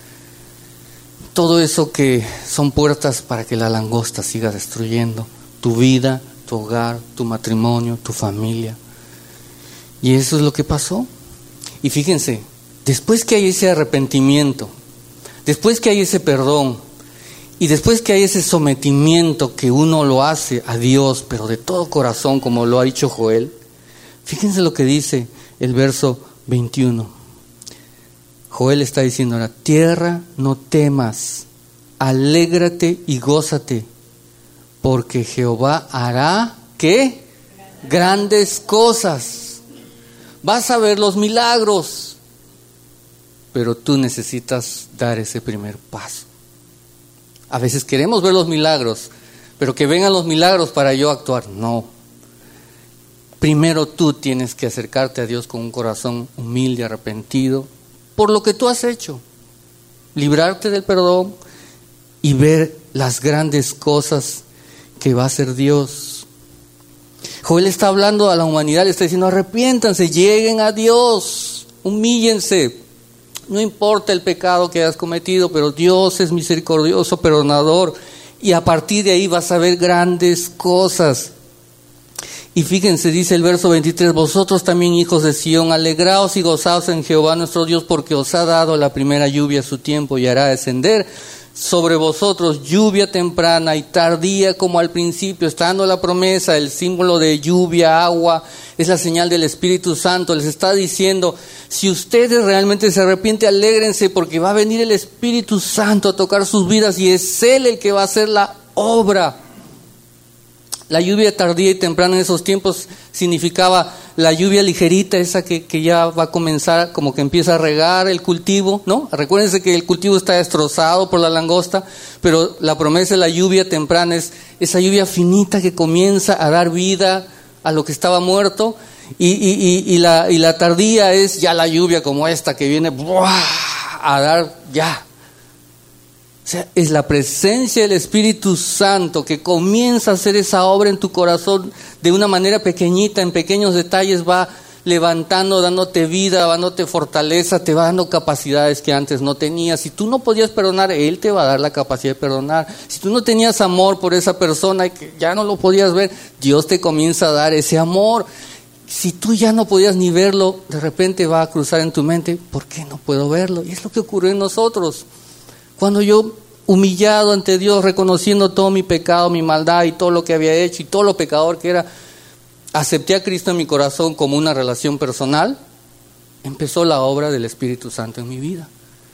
todo eso que son puertas para que la langosta siga destruyendo tu vida, tu hogar, tu matrimonio, tu familia. Y eso es lo que pasó. Y fíjense, después que hay ese arrepentimiento, después que hay ese perdón, y después que hay ese sometimiento que uno lo hace a Dios, pero de todo corazón, como lo ha dicho Joel, fíjense lo que dice el verso veintiuno. Joel está diciendo ahora, tierra, no temas, alégrate y gózate, porque Jehová hará, ¿qué? Grandes cosas. Vas a ver los milagros, pero tú necesitas dar ese primer paso. A veces queremos ver los milagros, pero que vengan los milagros para yo actuar. No. Primero tú tienes que acercarte a Dios con un corazón humilde, arrepentido, por lo que tú has hecho. Librarte del perdón y ver las grandes cosas que va a hacer Dios. Joel está hablando a la humanidad, le está diciendo, arrepiéntanse, lleguen a Dios, humíllense. No importa el pecado que hayas cometido, pero Dios es misericordioso, perdonador, y a partir de ahí vas a ver grandes cosas. Y fíjense, dice el verso veintitrés, vosotros también, hijos de Sión, alegraos y gozaos en Jehová nuestro Dios, porque os ha dado la primera lluvia a su tiempo y hará descender sobre vosotros lluvia temprana y tardía como al principio. Está dando la promesa, el símbolo de lluvia, agua, es la señal del Espíritu Santo. Les está diciendo, si ustedes realmente se arrepienten, alégrense, porque va a venir el Espíritu Santo a tocar sus vidas y es Él el que va a hacer la obra. La lluvia tardía y temprana en esos tiempos significaba la lluvia ligerita, esa que, que ya va a comenzar, como que empieza a regar el cultivo, ¿no? Recuérdense que el cultivo está destrozado por la langosta, pero la promesa de la lluvia temprana es esa lluvia finita que comienza a dar vida a lo que estaba muerto, y, y, y, y, la, y la tardía es ya la lluvia como esta que viene ¡buah! A dar ya. O sea, es la presencia del Espíritu Santo que comienza a hacer esa obra en tu corazón de una manera pequeñita, en pequeños detalles, va levantando, dándote vida, dándote fortaleza, te va dando capacidades que antes no tenías. Si tú no podías perdonar, Él te va a dar la capacidad de perdonar. Si tú no tenías amor por esa persona y que ya no lo podías ver, Dios te comienza a dar ese amor. Si tú ya no podías ni verlo, de repente va a cruzar en tu mente, ¿por qué no puedo verlo? Y es lo que ocurrió en nosotros. Cuando yo, humillado ante Dios, reconociendo todo mi pecado, mi maldad y todo lo que había hecho y todo lo pecador que era, acepté a Cristo en mi corazón como una relación personal, empezó la obra del Espíritu Santo en mi vida.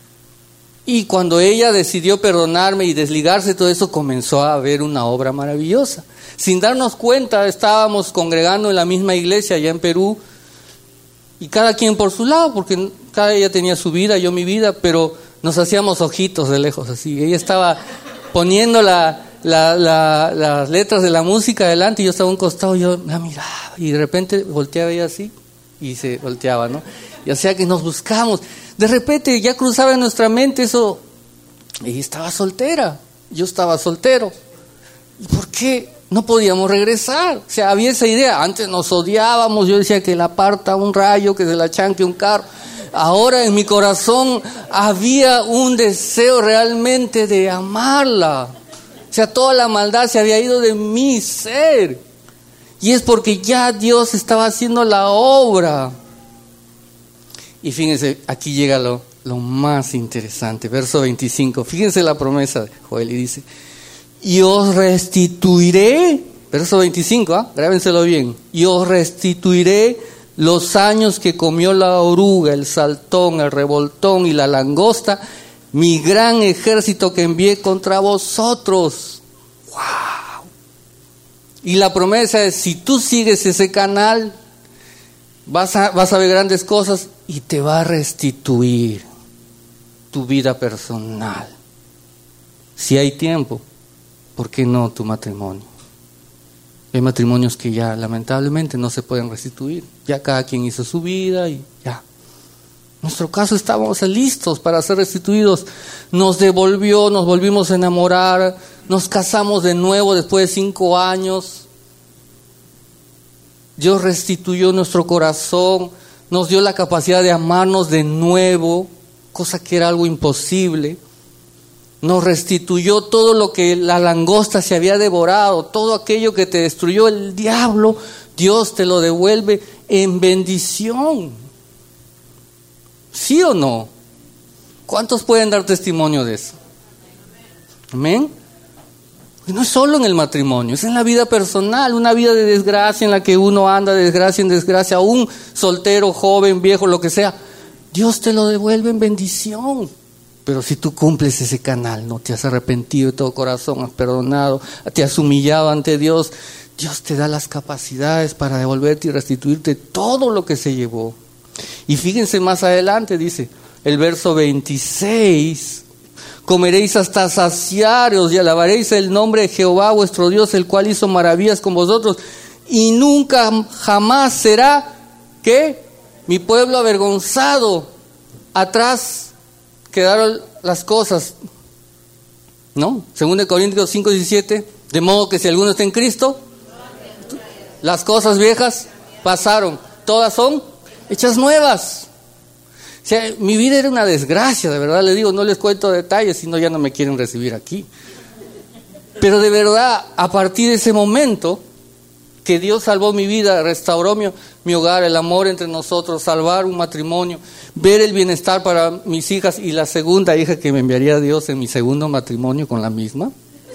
Y cuando ella decidió perdonarme y desligarse de todo eso, comenzó a haber una obra maravillosa. Sin darnos cuenta, estábamos congregando en la misma iglesia allá en Perú, y cada quien por su lado, porque cada ella tenía su vida, yo mi vida, pero nos hacíamos ojitos de lejos así. Ella estaba poniendo la, la, la, las letras de la música adelante y yo estaba a un costado, yo la miraba y de repente volteaba ella así y se volteaba, ¿no? Y o sea que nos buscamos. De repente ya cruzaba en nuestra mente eso. Ella estaba soltera, yo estaba soltero. ¿Y por qué no podíamos regresar? O sea, había esa idea. Antes nos odiábamos, yo decía que la parta un rayo, que se la chanque un carro. ahora en mi corazón había un deseo realmente de amarla. O sea, toda la maldad se había ido de mi ser. Y es porque ya Dios estaba haciendo la obra. Y fíjense, aquí llega lo, lo más interesante. Verso veinticinco. Fíjense la promesa de Joel y dice: y os restituiré, verso veinticinco, ¿ah? Grábenselo bien. Y os restituiré los años que comió la oruga, el saltón, el revoltón y la langosta, mi gran ejército que envié contra vosotros. ¡Wow! Y la promesa es: si tú sigues ese canal, vas a, vas a ver grandes cosas y te va a restituir tu vida personal. Si hay tiempo, ¿por qué no tu matrimonio? Hay matrimonios que ya lamentablemente no se pueden restituir. Ya cada quien hizo su vida y ya. En nuestro caso estábamos listos para ser restituidos. Nos devolvió, nos volvimos a enamorar, nos casamos de nuevo después de cinco años. Dios restituyó nuestro corazón, nos dio la capacidad de amarnos de nuevo, cosa que era algo imposible. Nos restituyó todo lo que la langosta se había devorado, todo aquello que te destruyó el diablo, Dios te lo devuelve en bendición. ¿Sí o no? ¿Cuántos pueden dar testimonio de eso? Amén. Y no es solo en el matrimonio, es en la vida personal, una vida de desgracia en la que uno anda de desgracia en desgracia, aún soltero, joven, viejo, lo que sea. Dios te lo devuelve en bendición. Pero si tú cumples ese canal, no te has arrepentido de todo corazón, has perdonado, te has humillado ante Dios, Dios te da las capacidades para devolverte y restituirte todo lo que se llevó. Y fíjense más adelante, dice el verso veintiséis: comeréis hasta saciaros y alabaréis el nombre de Jehová vuestro Dios, el cual hizo maravillas con vosotros, y nunca jamás será, ¿qué? Mi pueblo avergonzado. Atrás quedaron las cosas, ¿no? Según de Corintios cinco diecisiete, de modo que si alguno está en Cristo, las cosas viejas pasaron, todas son hechas nuevas. O sea, mi vida era una desgracia, de verdad le digo, no les cuento detalles, si no ya no me quieren recibir aquí. Pero de verdad, a partir de ese momento que Dios salvó mi vida, restauró mi, mi hogar, el amor entre nosotros, salvar un matrimonio, ver el bienestar para mis hijas y la segunda hija que me enviaría Dios en mi segundo matrimonio con la misma,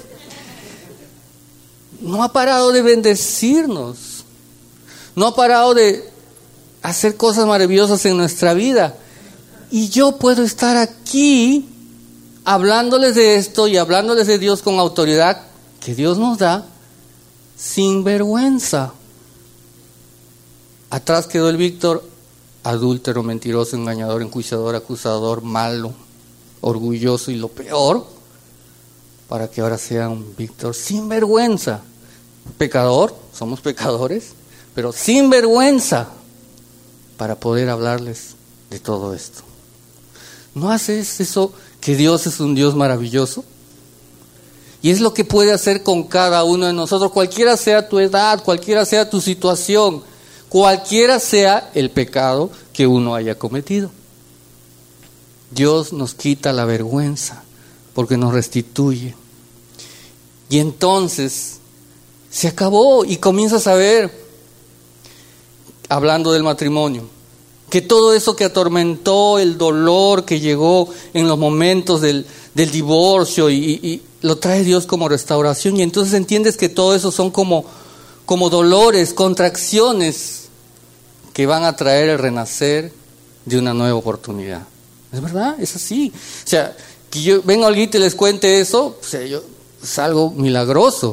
no ha parado de bendecirnos, no ha parado de hacer cosas maravillosas en nuestra vida. Y yo puedo estar aquí hablándoles de esto y hablándoles de Dios con autoridad que Dios nos da, sin vergüenza. Atrás quedó el Víctor adúltero, mentiroso, engañador, enjuiciador, acusador, malo, orgulloso y lo peor, para que ahora sea un Víctor sin vergüenza. Pecador, somos pecadores, pero sin vergüenza, para poder hablarles de todo esto. ¿No haces eso que Dios es un Dios maravilloso? Y es lo que puede hacer con cada uno de nosotros, cualquiera sea tu edad, cualquiera sea tu situación, cualquiera sea el pecado que uno haya cometido. Dios nos quita la vergüenza porque nos restituye. Y entonces se acabó y comienzas a ver, hablando del matrimonio, que todo eso que atormentó, el dolor que llegó en los momentos del, del divorcio y, y lo trae Dios como restauración, y entonces entiendes que todo eso son como, como dolores, contracciones que van a traer el renacer de una nueva oportunidad. ¿Es verdad? Es así. O sea, que yo venga alguien y te les cuente eso, o sea, yo, es algo milagroso.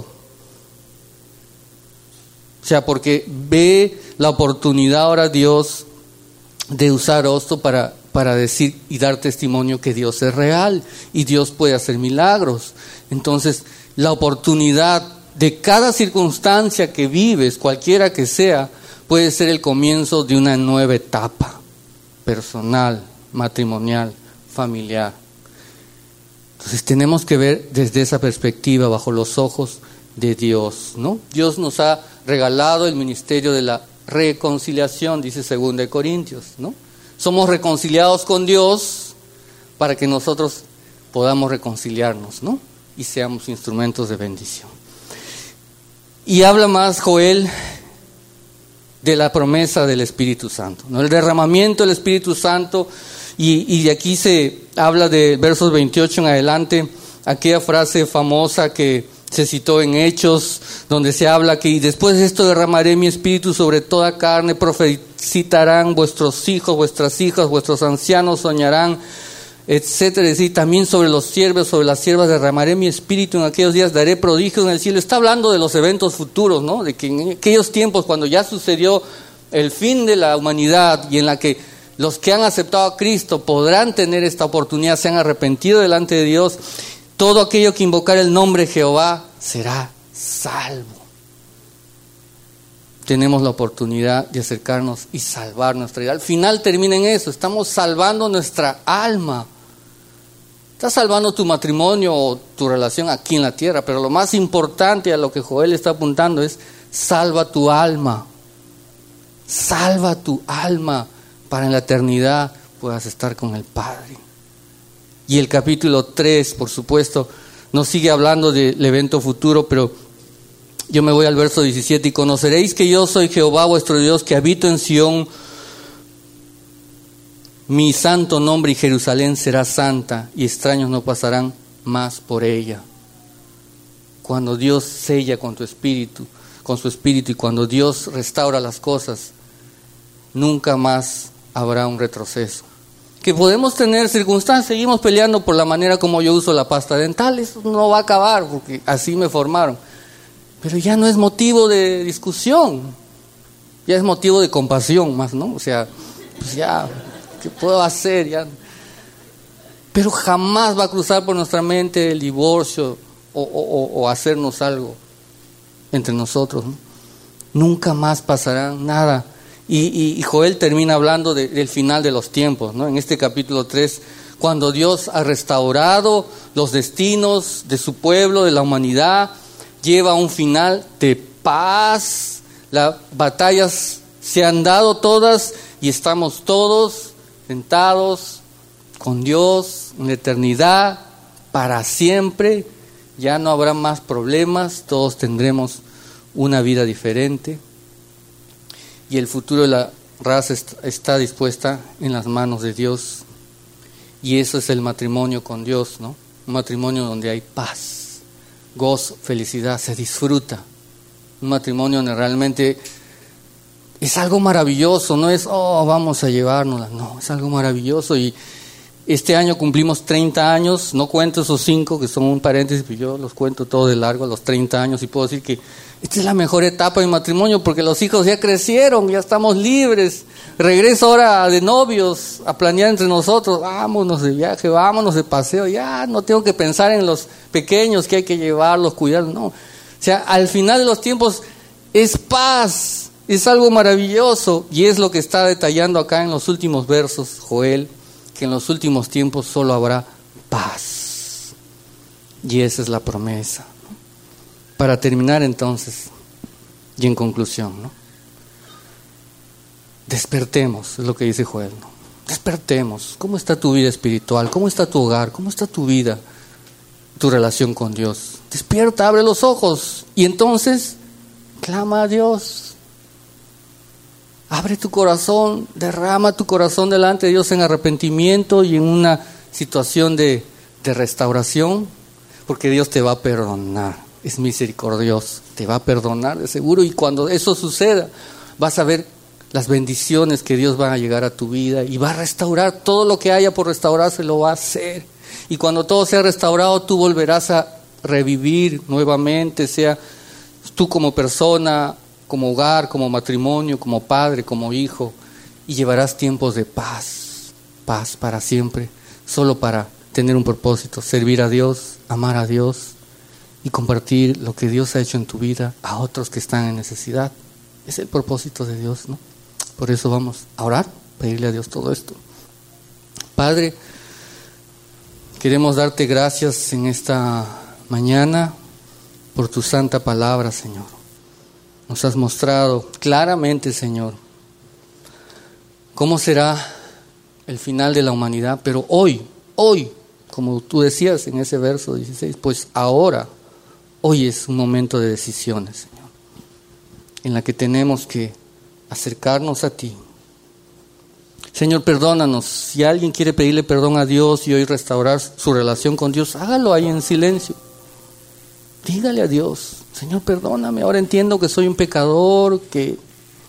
O sea, porque ve la oportunidad ahora Dios de usar esto para, para decir y dar testimonio que Dios es real y Dios puede hacer milagros. Entonces, la oportunidad de cada circunstancia que vives, cualquiera que sea, puede ser el comienzo de una nueva etapa personal, matrimonial, familiar. Entonces tenemos que ver desde esa perspectiva, bajo los ojos de Dios, ¿no? Dios nos ha regalado el ministerio de la reconciliación, dice segunda de Corintios, ¿no? Somos reconciliados con Dios para que nosotros podamos reconciliarnos, ¿no? Y seamos instrumentos de bendición. Y habla más Joel de la promesa del Espíritu Santo, ¿no? El derramamiento del Espíritu Santo, y, y de aquí se habla de versos veintiocho en adelante, aquella frase famosa que se citó en Hechos, donde se habla que y después de esto derramaré mi espíritu sobre toda carne, profetizarán vuestros hijos, vuestras hijas, vuestros ancianos soñarán, etcétera. Y también sobre los siervos, sobre las siervas derramaré mi espíritu en aquellos días, daré prodigios en el cielo. Está hablando de los eventos futuros, ¿no? De que en aquellos tiempos, cuando ya sucedió el fin de la humanidad y en la que los que han aceptado a Cristo podrán tener esta oportunidad, se han arrepentido delante de Dios, todo aquello que invocar el nombre de Jehová será salvo. Tenemos la oportunidad de acercarnos y salvar nuestra vida. Al final termina en eso, estamos salvando nuestra alma. Estás salvando tu matrimonio o tu relación aquí en la tierra, pero lo más importante a lo que Joel está apuntando es salva tu alma. Salva tu alma para en la eternidad puedas estar con el Padre. Y el capítulo tres, por supuesto, nos sigue hablando del evento futuro, pero yo me voy al verso diecisiete. Y conoceréis que yo soy Jehová vuestro Dios, que habito en Sión, mi santo nombre, y Jerusalén será santa, y extraños no pasarán más por ella. Cuando Dios sella con tu espíritu, con su espíritu, y cuando Dios restaura las cosas, nunca más habrá un retroceso. Que podemos tener circunstancias, seguimos peleando por la manera como yo uso la pasta dental, eso no va a acabar, porque así me formaron. Pero ya no es motivo de discusión, ya es motivo de compasión más, ¿no? O sea, pues ya, ¿qué puedo hacer? Ya. Pero jamás va a cruzar por nuestra mente el divorcio o, o, o hacernos algo entre nosotros, ¿no? Nunca más pasará nada. Y, y, y Joel termina hablando de, del final de los tiempos, ¿no? En este capítulo tres, cuando Dios ha restaurado los destinos de su pueblo, de la humanidad, lleva a un final de paz, las batallas se han dado todas y estamos todos sentados con Dios en la eternidad para siempre. Ya no habrá más problemas, todos tendremos una vida diferente. Y el futuro de la raza está dispuesta en las manos de Dios. Y eso es el matrimonio con Dios, ¿no? Un matrimonio donde hay paz, gozo, felicidad, se disfruta. Un matrimonio donde realmente es algo maravilloso, no es, oh, vamos a llevárnosla, no, es algo maravilloso. Y este año cumplimos treinta años, no cuento esos cinco que son un paréntesis, pero yo los cuento todo de largo a los treinta años, y puedo decir que esta es la mejor etapa de matrimonio porque los hijos ya crecieron, ya estamos libres. Regreso ahora de novios a planear entre nosotros, vámonos de viaje, vámonos de paseo, ya no tengo que pensar en los pequeños que hay que llevarlos, cuidarlos, no. O sea, al final de los tiempos es paz, es algo maravilloso, y es lo que está detallando acá en los últimos versos Joel, que en los últimos tiempos solo habrá paz. Y esa es la promesa. Para terminar entonces, y en conclusión, ¿no? Despertemos, es lo que dice Joel, ¿no? Despertemos. ¿Cómo está tu vida espiritual? ¿Cómo está tu hogar? ¿Cómo está tu vida, tu relación con Dios? Despierta, abre los ojos, y entonces clama a Dios. Abre tu corazón, derrama tu corazón delante de Dios en arrepentimiento y en una situación de, de restauración, porque Dios te va a perdonar. Es misericordioso, te va a perdonar de seguro, y cuando eso suceda vas a ver las bendiciones que Dios va a llegar a tu vida y va a restaurar todo lo que haya por restaurarse, lo va a hacer. Y cuando todo sea restaurado, tú volverás a revivir nuevamente, sea tú como persona, como hogar, como matrimonio, como padre, como hijo, y llevarás tiempos de paz, paz para siempre, solo para tener un propósito, servir a Dios, amar a Dios y compartir lo que Dios ha hecho en tu vida a otros que están en necesidad. Es el propósito de Dios, ¿no? Por eso vamos a orar, pedirle a Dios todo esto. Padre, queremos darte gracias en esta mañana por tu santa palabra, Señor. Nos has mostrado claramente, Señor, cómo será el final de la humanidad, pero hoy, hoy, como tú decías en ese verso dieciséis, pues ahora, hoy es un momento de decisiones, Señor, en la que tenemos que acercarnos a ti. Señor, perdónanos. Si alguien quiere pedirle perdón a Dios y hoy restaurar su relación con Dios, hágalo ahí en silencio. Dígale a Dios, Señor, perdóname. Ahora entiendo que soy un pecador, que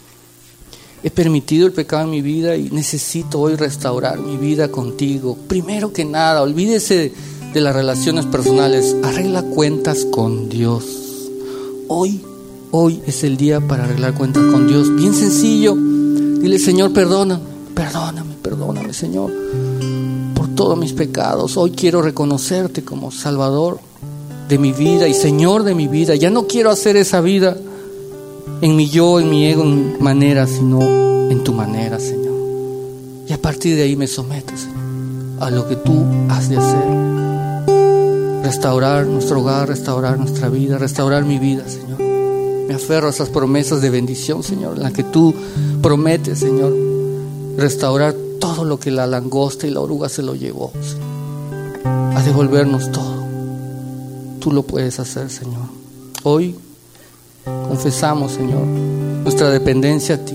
he permitido el pecado en mi vida y necesito hoy restaurar mi vida contigo. Primero que nada, olvídese de, de las relaciones personales. Arregla cuentas con Dios. Hoy, hoy es el día para arreglar cuentas con Dios. Bien sencillo. Dile, Señor, perdóname. Perdóname, perdóname, Señor, por todos mis pecados. Hoy quiero reconocerte como Salvador de mi vida y Señor de mi vida. Ya no quiero hacer esa vida en mi yo, en mi ego, en mi manera, sino en tu manera, Señor. Y a partir de ahí me someto, Señor, a lo que tú has de hacer. Restaurar nuestro hogar, restaurar nuestra vida, restaurar mi vida, Señor. Me aferro a esas promesas de bendición, Señor, en las que tú prometes, Señor, restaurar todo lo que la langosta y la oruga se lo llevó, Señor, a devolvernos todo. Tú lo puedes hacer, Señor. Hoy confesamos, Señor, nuestra dependencia a ti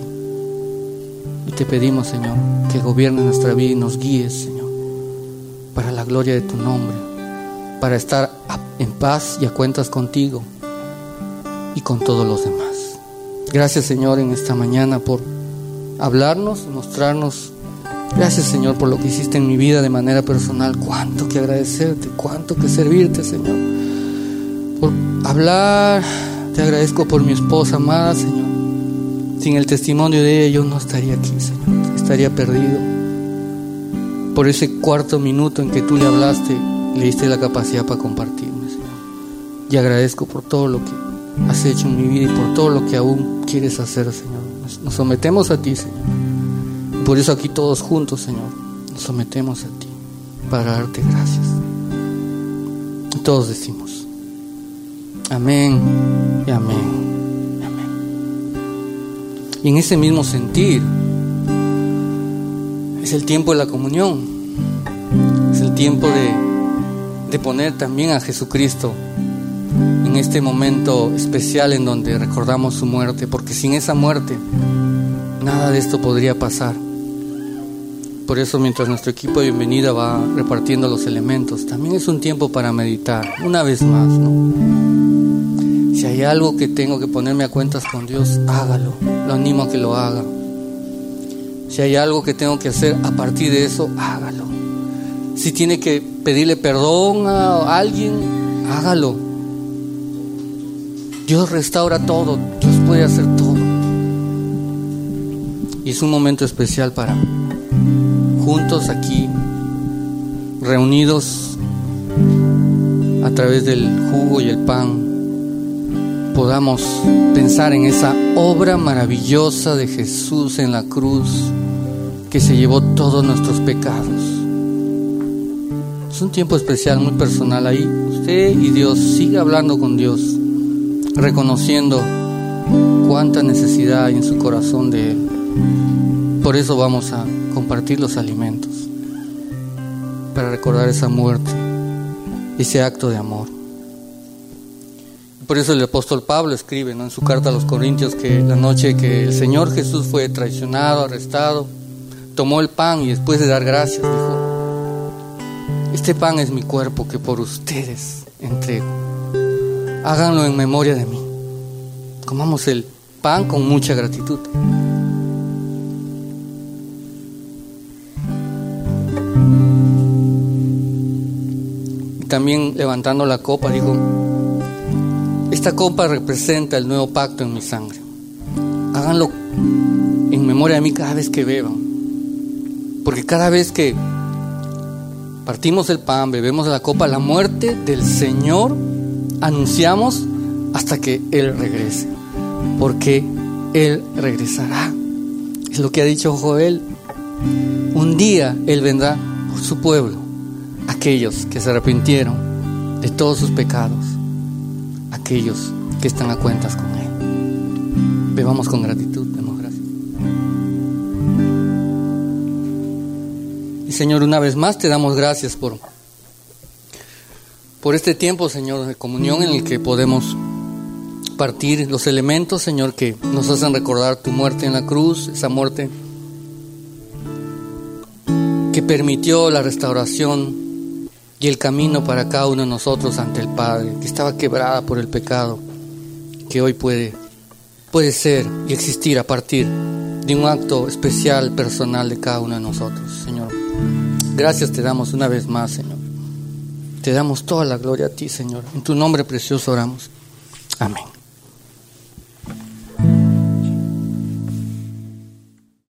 y te pedimos, Señor, que gobiernes nuestra vida y nos guíes, Señor, para la gloria de tu nombre, para estar en paz y a cuentas contigo y con todos los demás. Gracias, Señor, en esta mañana por hablarnos, mostrarnos. Gracias, Señor, por lo que hiciste en mi vida de manera personal. Cuánto que agradecerte, cuánto que servirte, Señor. Por hablar, te agradezco por mi esposa amada, Señor. Sin el testimonio de ella yo no estaría aquí, Señor. Estaría perdido. Por ese cuarto minuto en que tú le hablaste, le diste la capacidad para compartirme, Señor. Y agradezco por todo lo que has hecho en mi vida y por todo lo que aún quieres hacer, Señor. Nos sometemos a ti, Señor. Por eso aquí todos juntos, Señor, nos sometemos a ti para darte gracias. Y todos decimos amén y amén y amén. Y en ese mismo sentir es el tiempo de la comunión. Es el tiempo de, de poner también a Jesucristo en este momento especial en donde recordamos su muerte, porque sin esa muerte nada de esto podría pasar. Por eso, mientras nuestro equipo de bienvenida va repartiendo los elementos, también es un tiempo para meditar una vez más, ¿no? Si hay algo que tengo que ponerme a cuentas con Dios, hágalo. Lo animo a que lo haga. Si hay algo que tengo que hacer a partir de eso, hágalo. Si tiene que pedirle perdón a alguien, hágalo. Dios restaura todo, Dios puede hacer todo. Y es un momento especial para juntos aquí, reunidos a través del jugo y el pan, podamos pensar en esa obra maravillosa de Jesús en la cruz, que se llevó todos nuestros pecados. Es un tiempo especial, muy personal ahí. Usted y Dios, siga hablando con Dios, reconociendo cuánta necesidad hay en su corazón de Él. Por eso vamos a compartir los alimentos, para recordar esa muerte, ese acto de amor. Por eso el apóstol Pablo escribe, ¿no?, en su carta a los Corintios, que la noche que el Señor Jesús fue traicionado, arrestado, tomó el pan y después de dar gracias dijo: este pan es mi cuerpo que por ustedes entrego. Háganlo en memoria de mí. Comamos el pan con mucha gratitud. Y también levantando la copa dijo: esta copa representa el nuevo pacto en mi sangre. Háganlo en memoria de mí cada vez que beban. Porque cada vez que partimos el pan, bebemos la copa, la muerte del Señor anunciamos hasta que Él regrese. Porque Él regresará. Es lo que ha dicho Joel. Un día Él vendrá por su pueblo, aquellos que se arrepintieron de todos sus pecados, aquellos que están a cuentas con Él. Bebamos con gratitud, demos gracias. Y Señor, una vez más te damos gracias por, por este tiempo, Señor, de comunión en el que podemos partir los elementos, Señor, que nos hacen recordar tu muerte en la cruz, esa muerte que permitió la restauración y el camino para cada uno de nosotros ante el Padre, que estaba quebrada por el pecado, que hoy puede, puede ser y existir a partir de un acto especial, personal de cada uno de nosotros, Señor. Gracias te damos una vez más, Señor. Te damos toda la gloria a ti, Señor. En tu nombre precioso oramos. Amén.